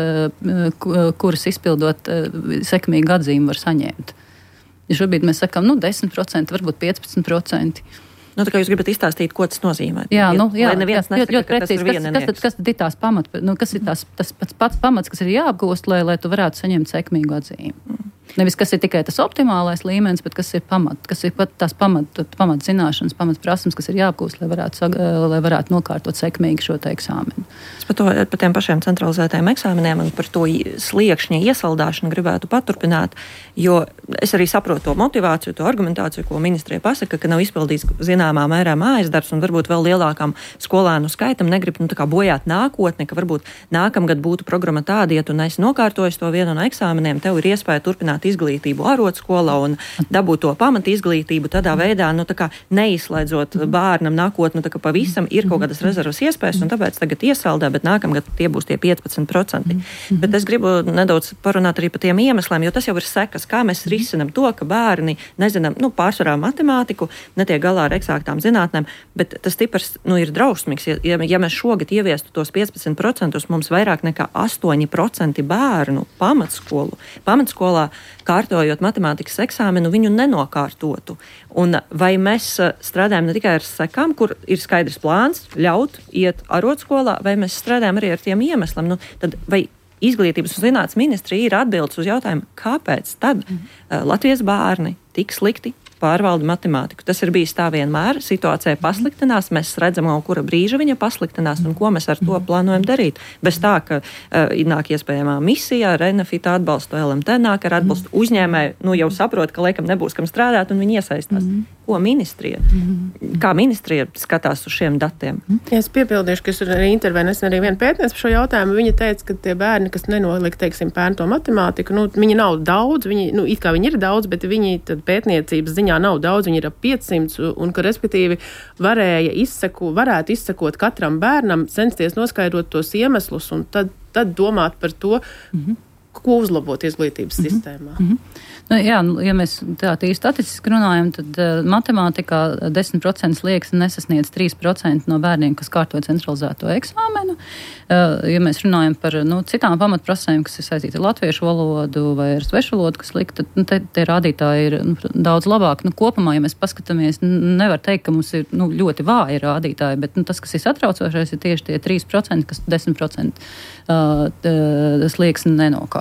kuras izpildot sekmīgu atzīmi var saņemt. Ja šobrīd mēs sakām, nu, desmit procenti, varbūt piecpadsmit procenti. Nu, tā kā jūs gribat izstāstīt, ko tas nozīmē. Jā, nu, jā, jā ļoti, ļoti precīzi. Kas, kas, kas, kas tad ir tās pamat, nu, kas ir tās, tas pats, pats pamats, kas ir jāapgūst, lai, lai tu varētu saņemt sekmīgu atzīmi? Mm. Nevis, kas ir tikai tas optimālais līmenis, bet kas ir pamat, kas ir pat tās pamat, pamat zināšanas, pamat prasmes, kas ir jāapgūst, lai varētu, lai varētu nokārtot sekmīgi šo te eksāmenu. Es par, to, par tiem pašiem centralizētajiem eksāmeniem un par to sliekšņa iesaldāšanu gribētu paturpināt, jo es arī saprotu to motivāciju, to argumentāciju, ko ministrija pasaka, ka nav izpildīts zināmā mērā mājas darbs un varbūt vēl lielākam skolēnu skaitam negrib nu, tā kā bojāt nākotni, ka varbūt nākamgad būtu programma tāda, ja tu neesi nokārtojis to vienu no eksāmeniem, tev ir iespēja turpināt izglītību ārotskolā un dabūt to pamatu izglītību tādā veidā, nu tā kā neizslēdzot bērnam nākotni, nu tā kā pavisam ir kaut kādas rezervas iespējas un tāpēc tagad iesaldā, bet nākamgad tie būs tie piecpadsmit procenti. Bet es gribu nedaudz parunāt arī par tiem iemesliem, jo tas jau ir sekas, kā mēs risinam to, ka bērni nezinām, nu pārsvarā matemātiku, netiek galā ar eksāktām zinātnēm, bet tas tipars, nu, ir drausmīgs. Ja, ja mēs šogad ieviestu tos piecpadsmit procentus, mums vairāk nekā astoņi procenti bērnu pamatskolu, pamatskolā kārtojot matemātikas eksāmenu, viņu nenokārtotu. Un vai mēs strādājam ne tikai ar sekām, kur ir skaidrs plāns ļaut iet arotskolā, vai mēs strādājam arī ar tiem iemesliem? Nu, tad vai Izglītības un zinātnes ministrija ir atbildes uz jautājumu, kāpēc tad mm. uh, Latvijas bērni tik slikti pārvalda matemātiku. Tas ir bijis tā vienmēr. Situācija pasliktinās, mēs redzam, no kura brīža viņa pasliktinās un ko mēs ar to plānojam darīt. Bez tā, ka uh, nāk iespējamā misija, Renafita atbalstu, L M T nāk ar atbalstu uzņēmēju, nu jau saprot, ka laikam nebūs kam strādāt un viņi iesaistās. Mm. Ko ministrija? Mm. Kā ministrija skatās uz šiem datiem? Ja es piebildīšu, ka es arī intervēju nesen arī vienu pētnieci par šo jautājumu. Viņa teica, ka tie bērni, kas nenolika, teiksim, pērnto matemātiku, nu, viņi nav daudz, viņi, nu, it kā viņi ir daudz, bet viņi tad pētniecības ziņā nav daudz, viņi ir ap piecsimt, un ka, respektīvi, varēja izseku, varētu izsekot katram bērnam, censties noskaidrot tos iemeslus, un tad, tad domāt par to, mm-hmm. ko uzlabot izglītības mm-hmm. sistēmā. Mm-hmm. Nu, jā, ja mēs tā tīri statistiski runājam, tad uh, matemātikā desmit procenti slieksni nesasniedz trīs procenti no bērniem, kas kārtoja centralizēto eksāmenu. Uh, ja mēs runājam par nu, citām pamatprasēm, kas ir saistīti ar latviešu valodu vai ar svešu valodu, kas likt, tad nu, te, te rādītāji ir nu, daudz labāk. Nu, kopumā, ja mēs paskatāmies, nevar teikt, ka mums ir nu, ļoti vāji rādītāji, bet nu, tas, kas ir satraucošais, ir tieši tie trīs procenti, kas desmit procenti uh, slieksni nenokārto.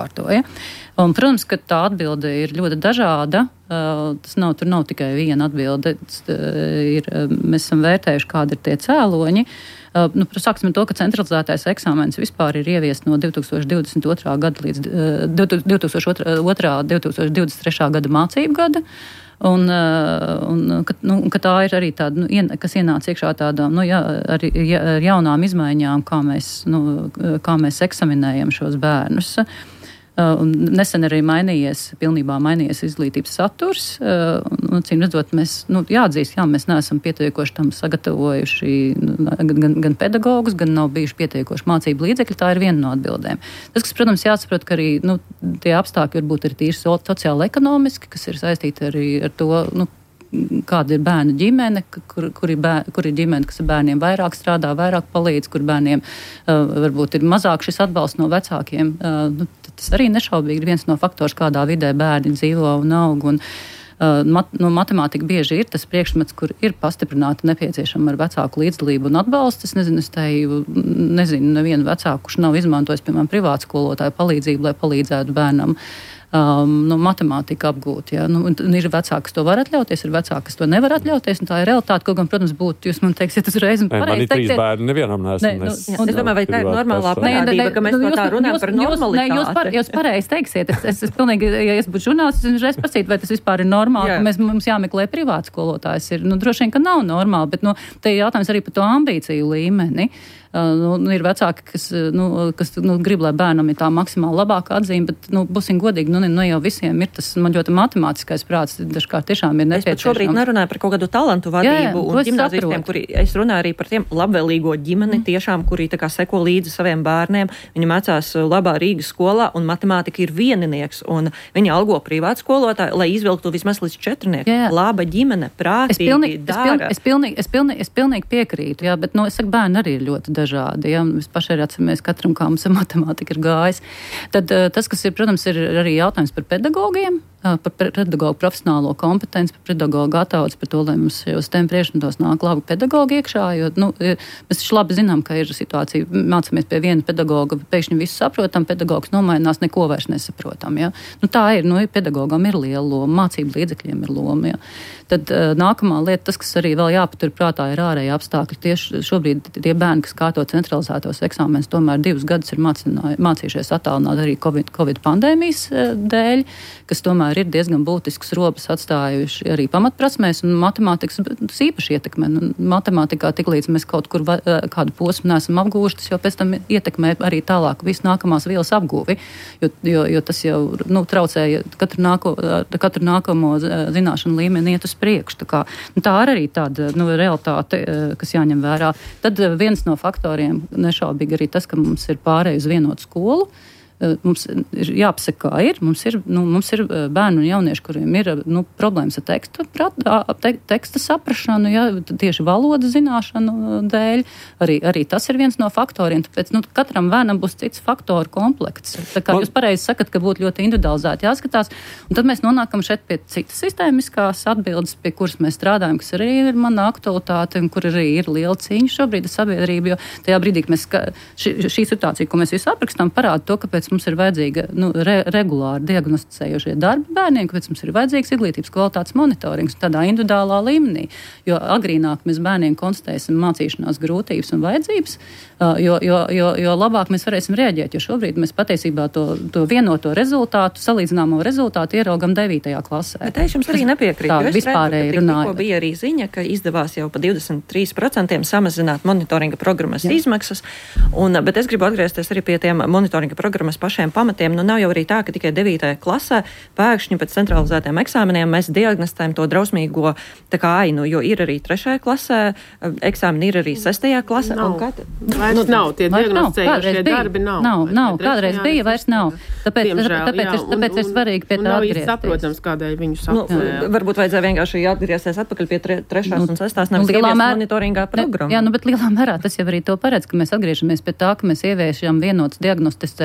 sakārtoja. Un, protams, ka tā atbilde ir ļoti dažāda. Tas nav, tur nav tikai viena atbilde. Ir, mēs esam vērtējuši, kādi ir tie cēloņi. Nu, sāksim ar to, ka centralizētais eksāmenis vispār ir ieviests no divi tūkstoši divdesmit otrā gada līdz divi tūkstoši divdesmit trešā gada mācību gada. Un, un ka, nu, ka tā ir arī tāda, nu, ien, kas ienāca iekšā tādām, nu, jā, arī ja, ar jaunām izmaiņām, kā mēs, nu, kā mēs eksaminējam šos bērnus. Un nesen arī mainījies, pilnībā mainījies izglītības saturs. Un, cīm redzot, mēs, nu, jāatzīst, jā, mēs neesam pietiekoši tam sagatavojuši gan, gan pedagogus, gan nav bijuši pietiekoši mācību līdzekļi. Tā ir viena no atbildēm. Tas, kas, protams, jāsaprot, ka arī, nu, tie apstākļi varbūt ir tīri sociāli ekonomiski, kas ir saistīti arī ar to, nu, kāda ir bērnu ģimene, kur, kur, ir bēr, kur ir ģimene, kas ar bērniem vairāk strādā, vairāk palīdz, kur bērniem uh, varbūt ir mazāk šis atbalsts no vecākiem. Uh, nu, tas arī nešaubīgi ir viens no faktoriem, kādā vidē bērni dzīvo un aug. Un, uh, mat, no matemātika bieži ir tas priekšmets, kur ir pastiprināta nepieciešama ar vecāku līdzdalību un atbalstu. Es nezinu, es teju, nezinu nevienu vecāku, kurš nav izmantojis, piemēram, privātu skolotāju palīdzību, lai palīdzētu bērnam Um, nu, matemātika apgūt. Ja? Nu, ir vecāki, kas to var atļauties, ir vecāki, kas to nevar atļauties, un tā ir realitāte, kaut gan, protams, būtu, jūs man teiksiet uzreiz un pareizi. Man ir trīs bērni, nevienam neesmu. Ne, nu, es, es domāju, vai tā ir normālā parādība, ka mēs no tā runājam par normalitāti. Ne, jūs, par, jūs pareizi teiksiet, es, es, es pilnīgi, ja es būtu žurnālists, es uzreiz pasīt, vai tas vispār ir normāli, Jā. ka mēs, mums jāmeklē privāts skolotājs. Ir, nu, droši vien, ka nav normāli, bet, nu, te ir jautājums arī par to ambīciju līmeni. Uh, nu, ir vecāki, kas, nu, kas nu, grib, lai bērnam ir tā maksimāli labāka atzīme, bet, nu, būsim godīgi, nu, nu jau visiem ir tas, man ļoti matemātiskais prāts, dažkārt tiešām ir nepieciešams. Es pat šobrīd nerunāju par kaut kādu talantu vadību jā, jā, un ģimnāzistiem, kuri, es runāju arī par tiem labvēlīgo ģimeni, mm. tiešām, kuri tā kā seko līdzi saviem bērniem, viņi mācās labā Rīgas skolā un matemātika ir vieninieks, un viņi algo privātu skolotāju, lai izvilktu vismaz līdz četrnieku. Jā, jā. Laba ģimene, prātīgi, es pilnīgi, dara. Es pilnīgi, es pilnīgi, es pilnīgi piekrītu, jā, bet, nu, es saku, bērni arī ir ļoti dažādi, ja, mēs paši arī atceramies katram, kā mums matemātika ir gājis. Tad tas, kas ir, protams, ir arī jautājums par pedagogiem, par pedagogu profesionālo kompetenci, par pedagogu gatavots, par to, lai mums uz tiem priekšmetos nāk labi pedagogi iekšā, jo, nu, mēs taču labi zinām, ka ir situācija, mācāmies pie viena pedagoga, pēkšņi visu saprotam, pedagogs nomainās, neko vairs nesaprotam, ja. Nu, tā ir, nu, pedagogam ir liela loma, mācību līdzekļiem ir loma, ja. Tad uh, nākamā lieta, tas, kas arī vēl jāpatur prātā, ir ārēji apstākļi. Tieši šobrīd tie bērni, kas kārto centralizētos eksāmenus, tomēr divus gadus ir mācījušies attālināt arī COVID, COVID pandēmijas uh, dēļ, kas tomēr ir diezgan būtisks robas atstājuši arī pamatprasmēs, un matemātikas īpaši ietekmē. Nu, matemātikā tik līdz mēs kaut kur va, kādu posmu neesam apgūši, tas jau pēc tam ietekmē arī tālāk visu nākamās vielas apgūvi, jo, jo, jo tas jau nu, traucēja katru, nāko, katru nākamo zināšanu līmeni iet uz priekšu. Tā, kā, nu, tā ir arī tāda nu, realitāte, kas jāņem vērā. Tad viens no faktoriem nešaubīgi arī tas, ka mums ir pārēj uz vienotu skolu. Mums ir jāpasaka, kā ir. Mums ir, nu, mums ir bērni un jaunieši, kuriem ir nu, problēmas ar tekstu, te, teksta saprašanu, ja, tieši valodas zināšanu dēļ. Arī, arī tas ir viens no faktoriem. Tāpēc nu, katram bērnam būs cits faktoru komplekts. Tā kā jūs pareizi sakat, ka būtu ļoti individualizēti jāskatās. Un tad mēs nonākam šeit pie citas sistēmiskās atbildes, pie kuras mēs strādājam, kas arī ir mana aktualitāte un kur arī ir liela cīņa šobrīd ar sabiedrību. Jo tajā brīdī, ka mēs, šī, šī situācija, ko mēs visu aprakstām, parāda to, kāpēc mums ir vajadzīga nu, re, regulāri diagnosticējošie darbi bērniem, kāpēc mums ir vajadzīgs izglītības kvalitātes monitorings tādā individuālā līmenī. Jo agrīnāk mēs bērniem konstatēsim mācīšanās grūtības un vajadzības, jo, jo, jo, jo labāk mēs varēsim rēģēt, jo šobrīd mēs patiesībā to, to vienoto rezultātu, salīdzināmo rezultātu ieraugam devītajā klasē. Bet es jums arī nepiekrītu, jo es redzu, ka tikko bija arī ziņa, ka izdevās jau pa divdesmit trīs procenti samazināt monitoringa programmas Jā. izmaksas, un, bet es gribu atgriezties arī pie tiem monitoringa programmas pašiem pamatiem. Nu, nav jau arī tā, ka tikai devītajā klasē pēkšņi pēc centralizētiem eksāmeniem mēs diagnostējam to drausmīgo tā kā ainu, jo ir arī trešajā klasē, eksāmeni ir arī sestajā klasē. Nav, kā vairs nu, nav, tie diagnosticējušie darbi nav. Nav, nav, kādreiz bija, vairs nav. Tāpēc, Diemžēl, tāpēc, jā, ir, tāpēc un, ir svarīgi pie tā atgriezties. Nav saprotams, kādēļ viņu saka. Nu, varbūt vajadzēja vienkārši atgriezties atpakaļ pie tre, trešās nu, un sestās, nevis ievies mēr... monitoringā programmu. Jā, nu, bet lielā mērā tas jau arī to paredz, ka mēs atgriežamies pie tā, ka mēs ieviešam vienotus diagnosticējošos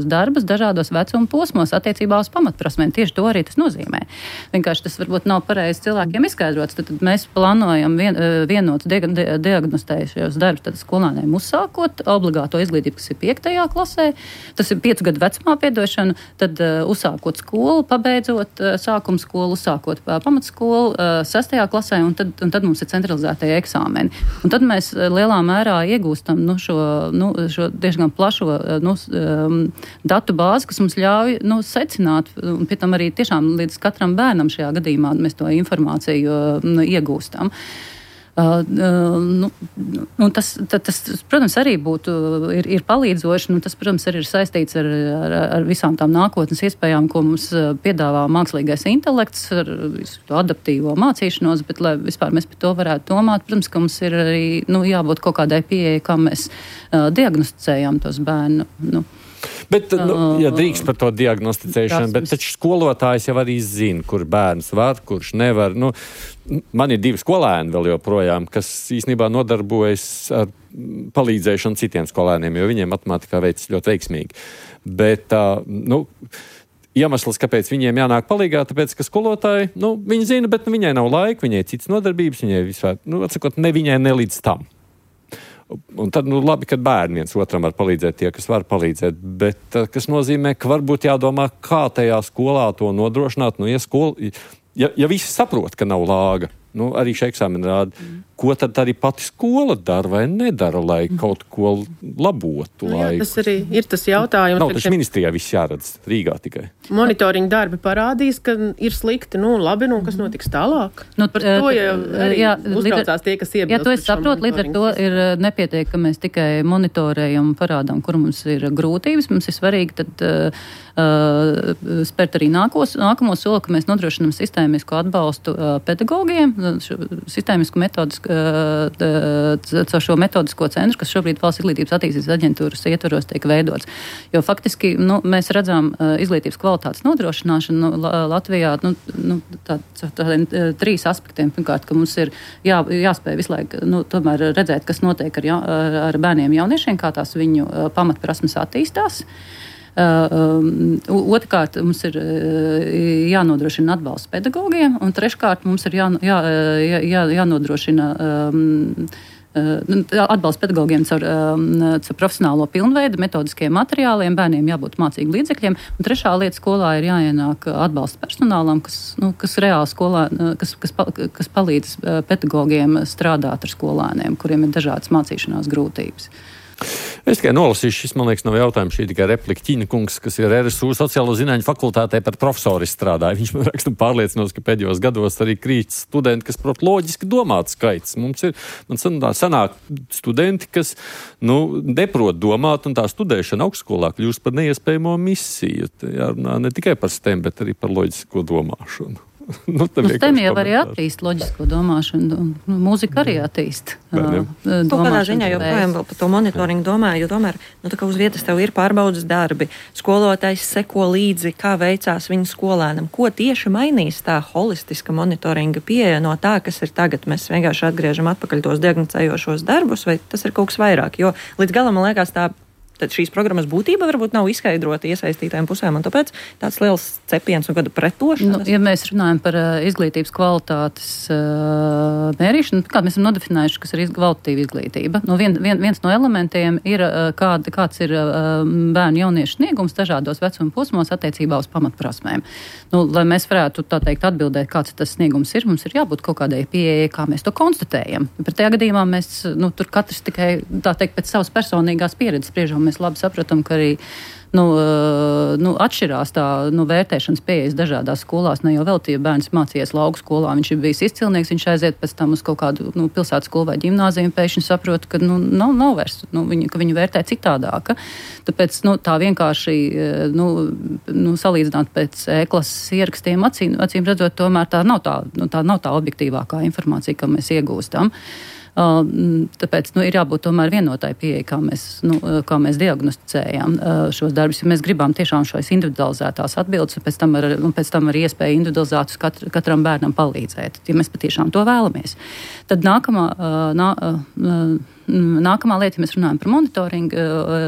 darbus dažādos vecuma posmos attiecībā uz pamatprasmēm. Tieši to arī tas nozīmē. Vienkārši tas varbūt nav pareizi cilvēkiem izskaidrots. Tad, tad mēs plānojam vien, vienotus diagnostējušos darbus tad skolāniem uzsākot obligāto izglītību, kas ir piektajā klasē. Tas ir piecu gadu vecumā piedošana, tad uh, uzsākot skolu, pabeidzot uh, sākuma skolu, uzsākot uh, pamatskolu uh, sastajā klasē, un tad, un tad mums ir centralizētie eksāmeni. Un tad mēs uh, lielā mērā iegūstam nu, šo, nu, šo diezgan plašo uh, nu, um, datu bāzi, kas mums ļauj nu, secināt, un pie tam arī tiešām līdz katram bērnam šajā gadījumā mēs to informāciju uh, nu, iegūstam. Uh, uh, nu, nu, tas, tas, protams, arī būtu, ir, ir palīdzoši, nu, tas, protams, arī ir saistīts ar, ar, ar visām tām nākotnes iespējām, ko mums piedāvā mākslīgais intelekts, ar visu to adaptīvo mācīšanos, bet, lai vispār mēs par to varētu domāt, protams, ka mums ir arī, nu, jābūt kaut kādai pieeja, kā mēs uh, diagnosticējam tos bērnu, nu. Bet, nu, ja drīkst par to diagnosticēšanu, bet taču skolotājs jau arī zina, kur bērns var, kurš nevar. Nu, man ir divi skolēni vēl joprojām, kas īstenībā nodarbojas ar palīdzēšanu citiem skolēniem, jo viņiem matemātikā veids ļoti veiksmīgi. Bet, uh, nu, iemesls, kāpēc viņiem jānāk palīgā, tāpēc, ka skolotāji, nu, viņi zina, bet nu, viņai nav laika, viņai cits nodarbības, viņai vispār, nu, atsakot, ne viņai, ne līdz tam. Un tad, nu, labi, ka bērni viens otram var palīdzēt tie, kas var palīdzēt, bet kas nozīmē, ka varbūt jādomā, kā tajā skolā to nodrošināt, nu, ja skola, ja, ja visi saprot, ka nav lāga, nu, arī šī eksāmena rāda, mm. ko tad arī pati skola dara vai nedara, lai kaut ko labotu. Nu, jā, lai... tas arī ir tas jautājums. Nav taču ministrijā viss jāredz, Rīgā tikai. Monitoringa darbi parādīs, ka ir slikti, nu, labi, nu, kas notiks tālāk? Nu, par to jau arī jā, uztraucās tie, kas iebilst. Jā, to es saprotu, līdz ar to ir nepietiek, ka mēs tikai monitorējam un parādām, kur mums ir grūtības. Mums ir svarīgi tad uh, uh, spērt arī nākos, nākamo soli, ka mēs nodrošinām sistēmisku atbalstu uh, pedagogiem, sistēmisku metodisku, caur šo metodisko centru, kas šobrīd Valsts izglītības attīstības aģentūras ietvaros tiek veidots. Jo faktiski nu, mēs redzam izglītības kvalitātes nodrošināšanu nu, Latvijā nu, nu, tā, tādiem trīs aspektiem. Pirmkārt, ka mums ir jā, jāspēj visu laiku nu, tomēr redzēt, kas notiek ar, ja, ar bērniem jauniešiem, kā tās viņu pamatprasmes attīstās. Uh, otrkārt, mums ir uh, jānodrošina atbalsts pedagogiem, un treškārt, mums ir jā, jā, jā, jānodrošina um, uh, atbalsts pedagogiem caur, um, caur profesionālo pilnveidu, metodiskiem materiāliem, bērniem jābūt mācīgu līdzekļiem, un trešā lieta skolā ir jāienāk atbalsts personālam, kas, nu, kas reāli skolā, kas, kas, kas palīdz pedagogiem strādāt ar skolēniem, kuriem ir dažādas mācīšanās grūtības. Es tikai nolasīšu, šis, man liekas, nav jautājums, šī tikai replika Ķīna kungs, kas ir R S U sociālo zinātņu fakultātē par profesori strādāja. Viņš man raksta un pārliecinos, ka pēdējos gados arī krīt studenti, kas prot loģiski domāt skaits. Mums ir, man sanāk studenti, kas, nu, neprot domāt, un tā studēšana augstskolā kļūst par neiespējamo misiju. Jārunā ne tikai par STEM, bet arī par loģisko domāšanu. Nu, nu, STEM jau arī attīst loģisko domāšanu, un mūzika arī attīst. Uh, to kādā ziņā joprojām vēl par to monitoringu domāju, jo tomēr, nu, tā kā uz vietas tev ir pārbaudas darbi, skolotājs seko līdzi, kā veicās viņa skolēnam, ko tieši mainīs tā holistiska monitoringa pieeja no tā, kas ir tagad. Mēs vienkārši atgriežam atpakaļ tos diagnosticējošos darbus, vai tas ir kaut kas vairāk, jo līdz galam, man liekas, tā tad šīs programmas būtība varbūt nav izskaidrota iesaistītājiem pusēm, un tāpēc tāds liels cepiens un kāda pretošana. Nu, ja mēs runājam par uh, izglītības kvalitātes uh, mērīšanu, kā mēs esam nodefinējuši, kas ir iz, kvalitatīva izglītība. Nu, vien, vien, viens no elementiem ir, uh, kād, kāds ir uh, bērnu jauniešu sniegums dažādos vecuma posmos attiecībā uz pamatprasmēm. Nu, lai mēs varētu, tā teikt, atbildēt, kāds tas sniegums ir, mums ir jābūt kaut kādai pieejai, kā mēs to konstatējam. Par tajā gadījumā mēs, nu, tur katrs tikai, tā teikt, pēc savas personīgās pieredzes spriežam. Mēs labi sapratam, ka arī nu, nu, atšķirās tā nu, vērtēšanas pieejas dažādās skolās. Ne jau vēl tie bērns mācījies lauku skolā, viņš ir bijis izcilnieks, viņš aiziet pēc tam uz kaut kādu nu, pilsētas skolu vai ģimnāziju un pēkšņi saprot, ka nu, nav, nav vairs, nu, viņu, ka viņu vērtē citādāka. Tāpēc nu, tā vienkārši nu, nu, salīdzināt pēc E-klases ierakstiem acīm, acīm redzot, tomēr tā nav tā, nu, tā nav tā objektīvākā informācija, ko mēs iegūstam. Uh, tāpēc nu, ir jābūt tomēr vienotai pieeja, kā mēs, nu, kā mēs diagnosticējam uh, šos darbus. Ja mēs gribam tiešām šos individualizētās atbildes, un pēc tam ar, un pēc tam ar iespēju individualizēt uz katru, katram bērnam palīdzēt, ja mēs patiešām to vēlamies. Tad nākamā, uh, nā, uh, nākamā lieta, ja mēs runājam par monitoringu,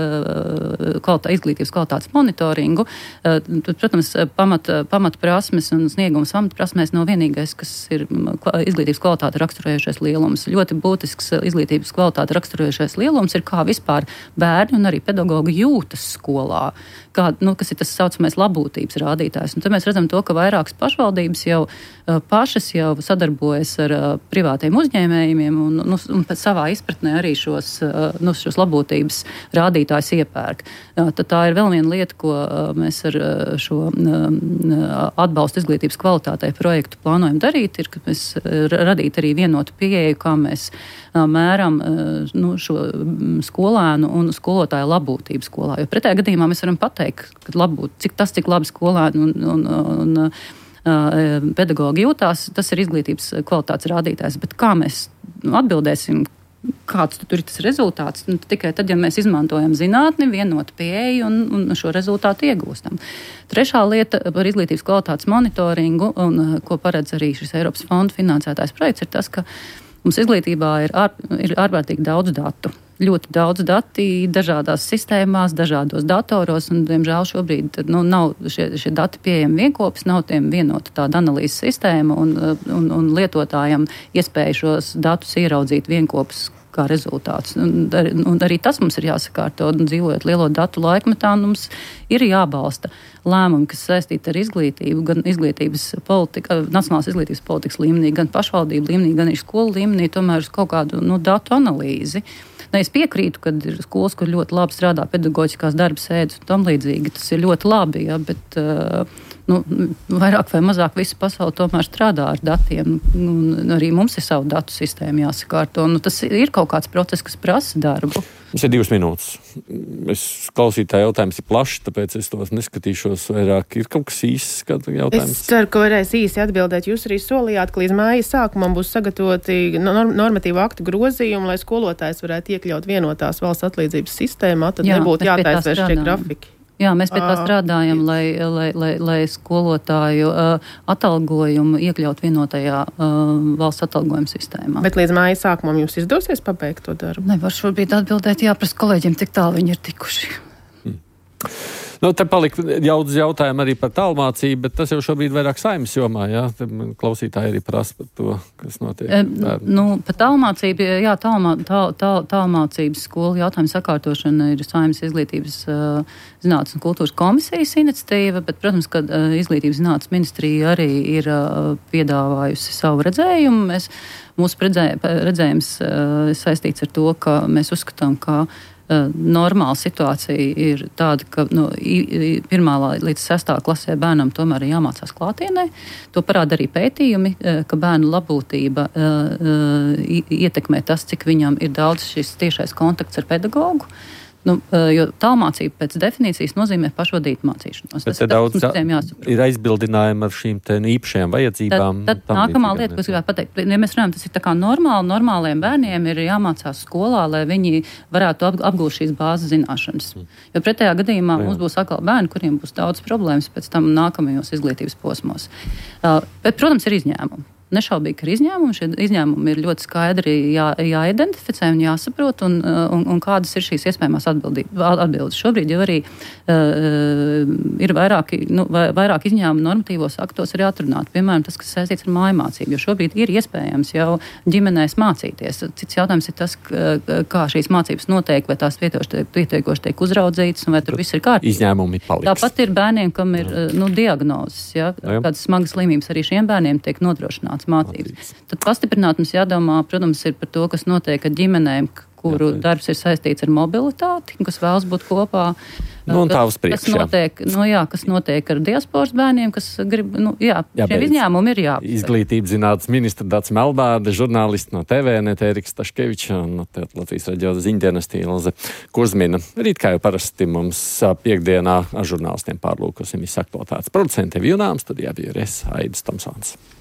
kvalitā, izglītības kvalitātes monitoringu, tad, protams, pamat, pamat prasmes un sniegums pamat prasmēs nav vienīgais, kas ir izglītības kvalitāte raksturējušais lielums. Ļoti būtisks izglītības kvalitāte raksturējušais lielums ir, kā vispār bērni un arī pedagogi jūtas skolā, kā, nu, kas ir tas saucamais labūtības rādītājs. Un tad mēs redzam to, ka vairākas pašvaldības jau pašas jau sadarbojas ar privātiem uzņēmējiem un, nu, un pēc savā izpratnē arī šos, nu, šos labūtības rādītājus iepērk. Tad tā ir vēl viena lieta, ko mēs ar šo atbalstu izglītības kvalitātei projektu plānojam darīt, ir, ka mēs radīt arī vienotu pieeju, kā mēs mēram nu, šo skolēnu un skolotāju labūtību skolā. Jo pretējā gadījumā mēs varam pateikt, ka labūt, cik tas, cik labi skolēni un, un, un pedagogi jūtās, tas ir izglītības kvalitātes rādītājs. Bet kā mēs nu, atbildēsim, kāds tur ir tas rezultāts? Nu, tikai tad, ja mēs izmantojam zinātni, vienotu pieeju un, un šo rezultātu iegūstam. Trešā lieta par izglītības kvalitātes monitoringu, un ko paredz arī šis Eiropas fondu finansētājs projekts, ir tas, ka mums izglītībā ir, ār, ir ārvērtīgi daudz datu. Ļoti daudz dati dažādās sistēmās, dažādos datoros, un, diemžēl, šobrīd nu, nav šie, šie dati pieejami vienkopis, nav tiem vienota tāda analīzes sistēma, un, un, un lietotājiem iespēja šos datus ieraudzīt vienkopis kā rezultāts. Un, un arī tas mums ir jāsakārto, un dzīvojot lielo datu laikmetā, mums ir jābalsta lēmumi, kas saistīti ar izglītību, gan izglītības politika, nacionālās izglītības politikas līmenī, gan pašvaldību līmenī, gan arī skolu līmenī, tomēr uz kaut kādu nu, datu analīzi. Ne, es piekrītu, ka ir skolas, kur ļoti labi strādā pedagoģiskās darba sēdes un tam līdzīgi. Tas ir ļoti labi, ja, bet nu, vairāk vai mazāk visa pasaule tomēr strādā ar datiem. Un arī mums ir savu datu sistēmu jāsakārto. Nu, tas ir kaut kāds process, kas prasa darbu. Mums ir divas minūtes. Es klausītāju jautājums ir plašs, tāpēc es tos neskatīšos vairāk. Ir kaut kas īsts jautājums? Es ceru, ka varēs īsi atbildēt. Jūs arī solījāt, ka līdz māja sākumam būs sagatavoti normatīvu aktu grozījumi, lai skolotājs varētu iekļaut vienotās valsts atlīdzības sistēmā, tad Jā, nebūtu jātaisa vairs šie grafiki. Jā, mēs pie tā strādājam, lai, lai, lai, lai skolotāju uh, atalgojumu iekļaut vienotajā uh, valsts atalgojuma sistēmā. Bet līdz māja sākumam jums izdosies pabeigt to darbu? Nevar šobrīd atbildēt, jāprasa kolēģiem, cik tālu viņi ir tikuši. Hmm. Nu, te palika daudz jautājumu arī par tālmācību, bet tas jau šobrīd vairāk Saeimas jomā, jā? Te klausītāji arī prasa par to, kas notiek. E, nu, par tālmācību, jā, tālmā, tāl, tāl, tālmācības skolu jautājumu sakārtošana ir Saeimas izglītības uh, zinātnes un kultūras komisijas iniciatīva, bet, protams, ka uh, izglītības zinātnes ministrija arī ir uh, piedāvājusi savu redzējumu. Mēs, mūsu redzē, redzējums uh, saistīts ar to, ka mēs uzskatām, ka normāla situācija ir tāda, ka no, pirmā līdz sestā klasē bērnam tomēr ir jāmācās klātienē. To parāda arī pētījumi, ka bērnu labūtība ietekmē tas, cik viņam ir daudz šis tiešais kontakts ar pedagogu. Nu, jo tālmācība pēc definīcijas nozīmē pašvadīt mācīšanos. Bet te daudz ir aizbildinājumi ar šīm te īpašajām vajadzībām. Tad, tad nākamā lieta, ko es gribētu pateikt, ja mēs runājam, tas ir tā kā normāli, normāliem bērniem ir jāmācās skolā, lai viņi varētu apgūt šīs bāzes zināšanas. Jo pretējā gadījumā Jā. Mums būs atkal bērni, kuriem būs daudz problēmas pēc tam nākamajos izglītības posmos. Uh, bet, protams, ir izņēmumi. Nešaubīgi, ka ir izņēmumi. Šie izņēmumi ir ļoti skaidri jā, jāidentificē un jāsaprot, un, un, un kādas ir šīs iespējamās atbildes. Šobrīd jau arī uh, ir vairāki, nu, vairāk izņēmumu normatīvos aktos ir atrunāti. Piemēram, tas, kas saistīts ar mājmācību, jo šobrīd ir iespējams jau ģimenēs mācīties. Cits jautājums ir tas, kā šīs mācības notiek, vai tās pietiekoši tiek uzraudzītas, un vai tur viss ir kārtībā. Izņēmumi paliks. Tāpat ir bērniem, kam ir nu, diagnozes, ja, kādas smagas slimības arī šiem bērniem tiek nodrošināts mācības. Tad pastiprināt mums jādomā, protams, ir par to, kas notiek ar ģimenēm, kuru jā, darbs ir saistīts ar mobilitāti, kas vēlas būt kopā. Nu, un tā uz priekšu, kas notiek, nu, jā, kas notiek ar diasporas bērniem, kas grib, nu, jā, šiem izņēmumi ir jāpasaka. Izglītības zinātnes ministra Dats Melbārde, žurnālisti no T V N, Ēriks Taškevičs un no Latvijas radio ziņdienestī Ilze Kurzmina. Rīt, kā jau parasti mums piekdienā ar žurnālistiem pārlūkosim visaktualitātes. Producentiem Junāms, tad jābija es, Aidis Tomsons.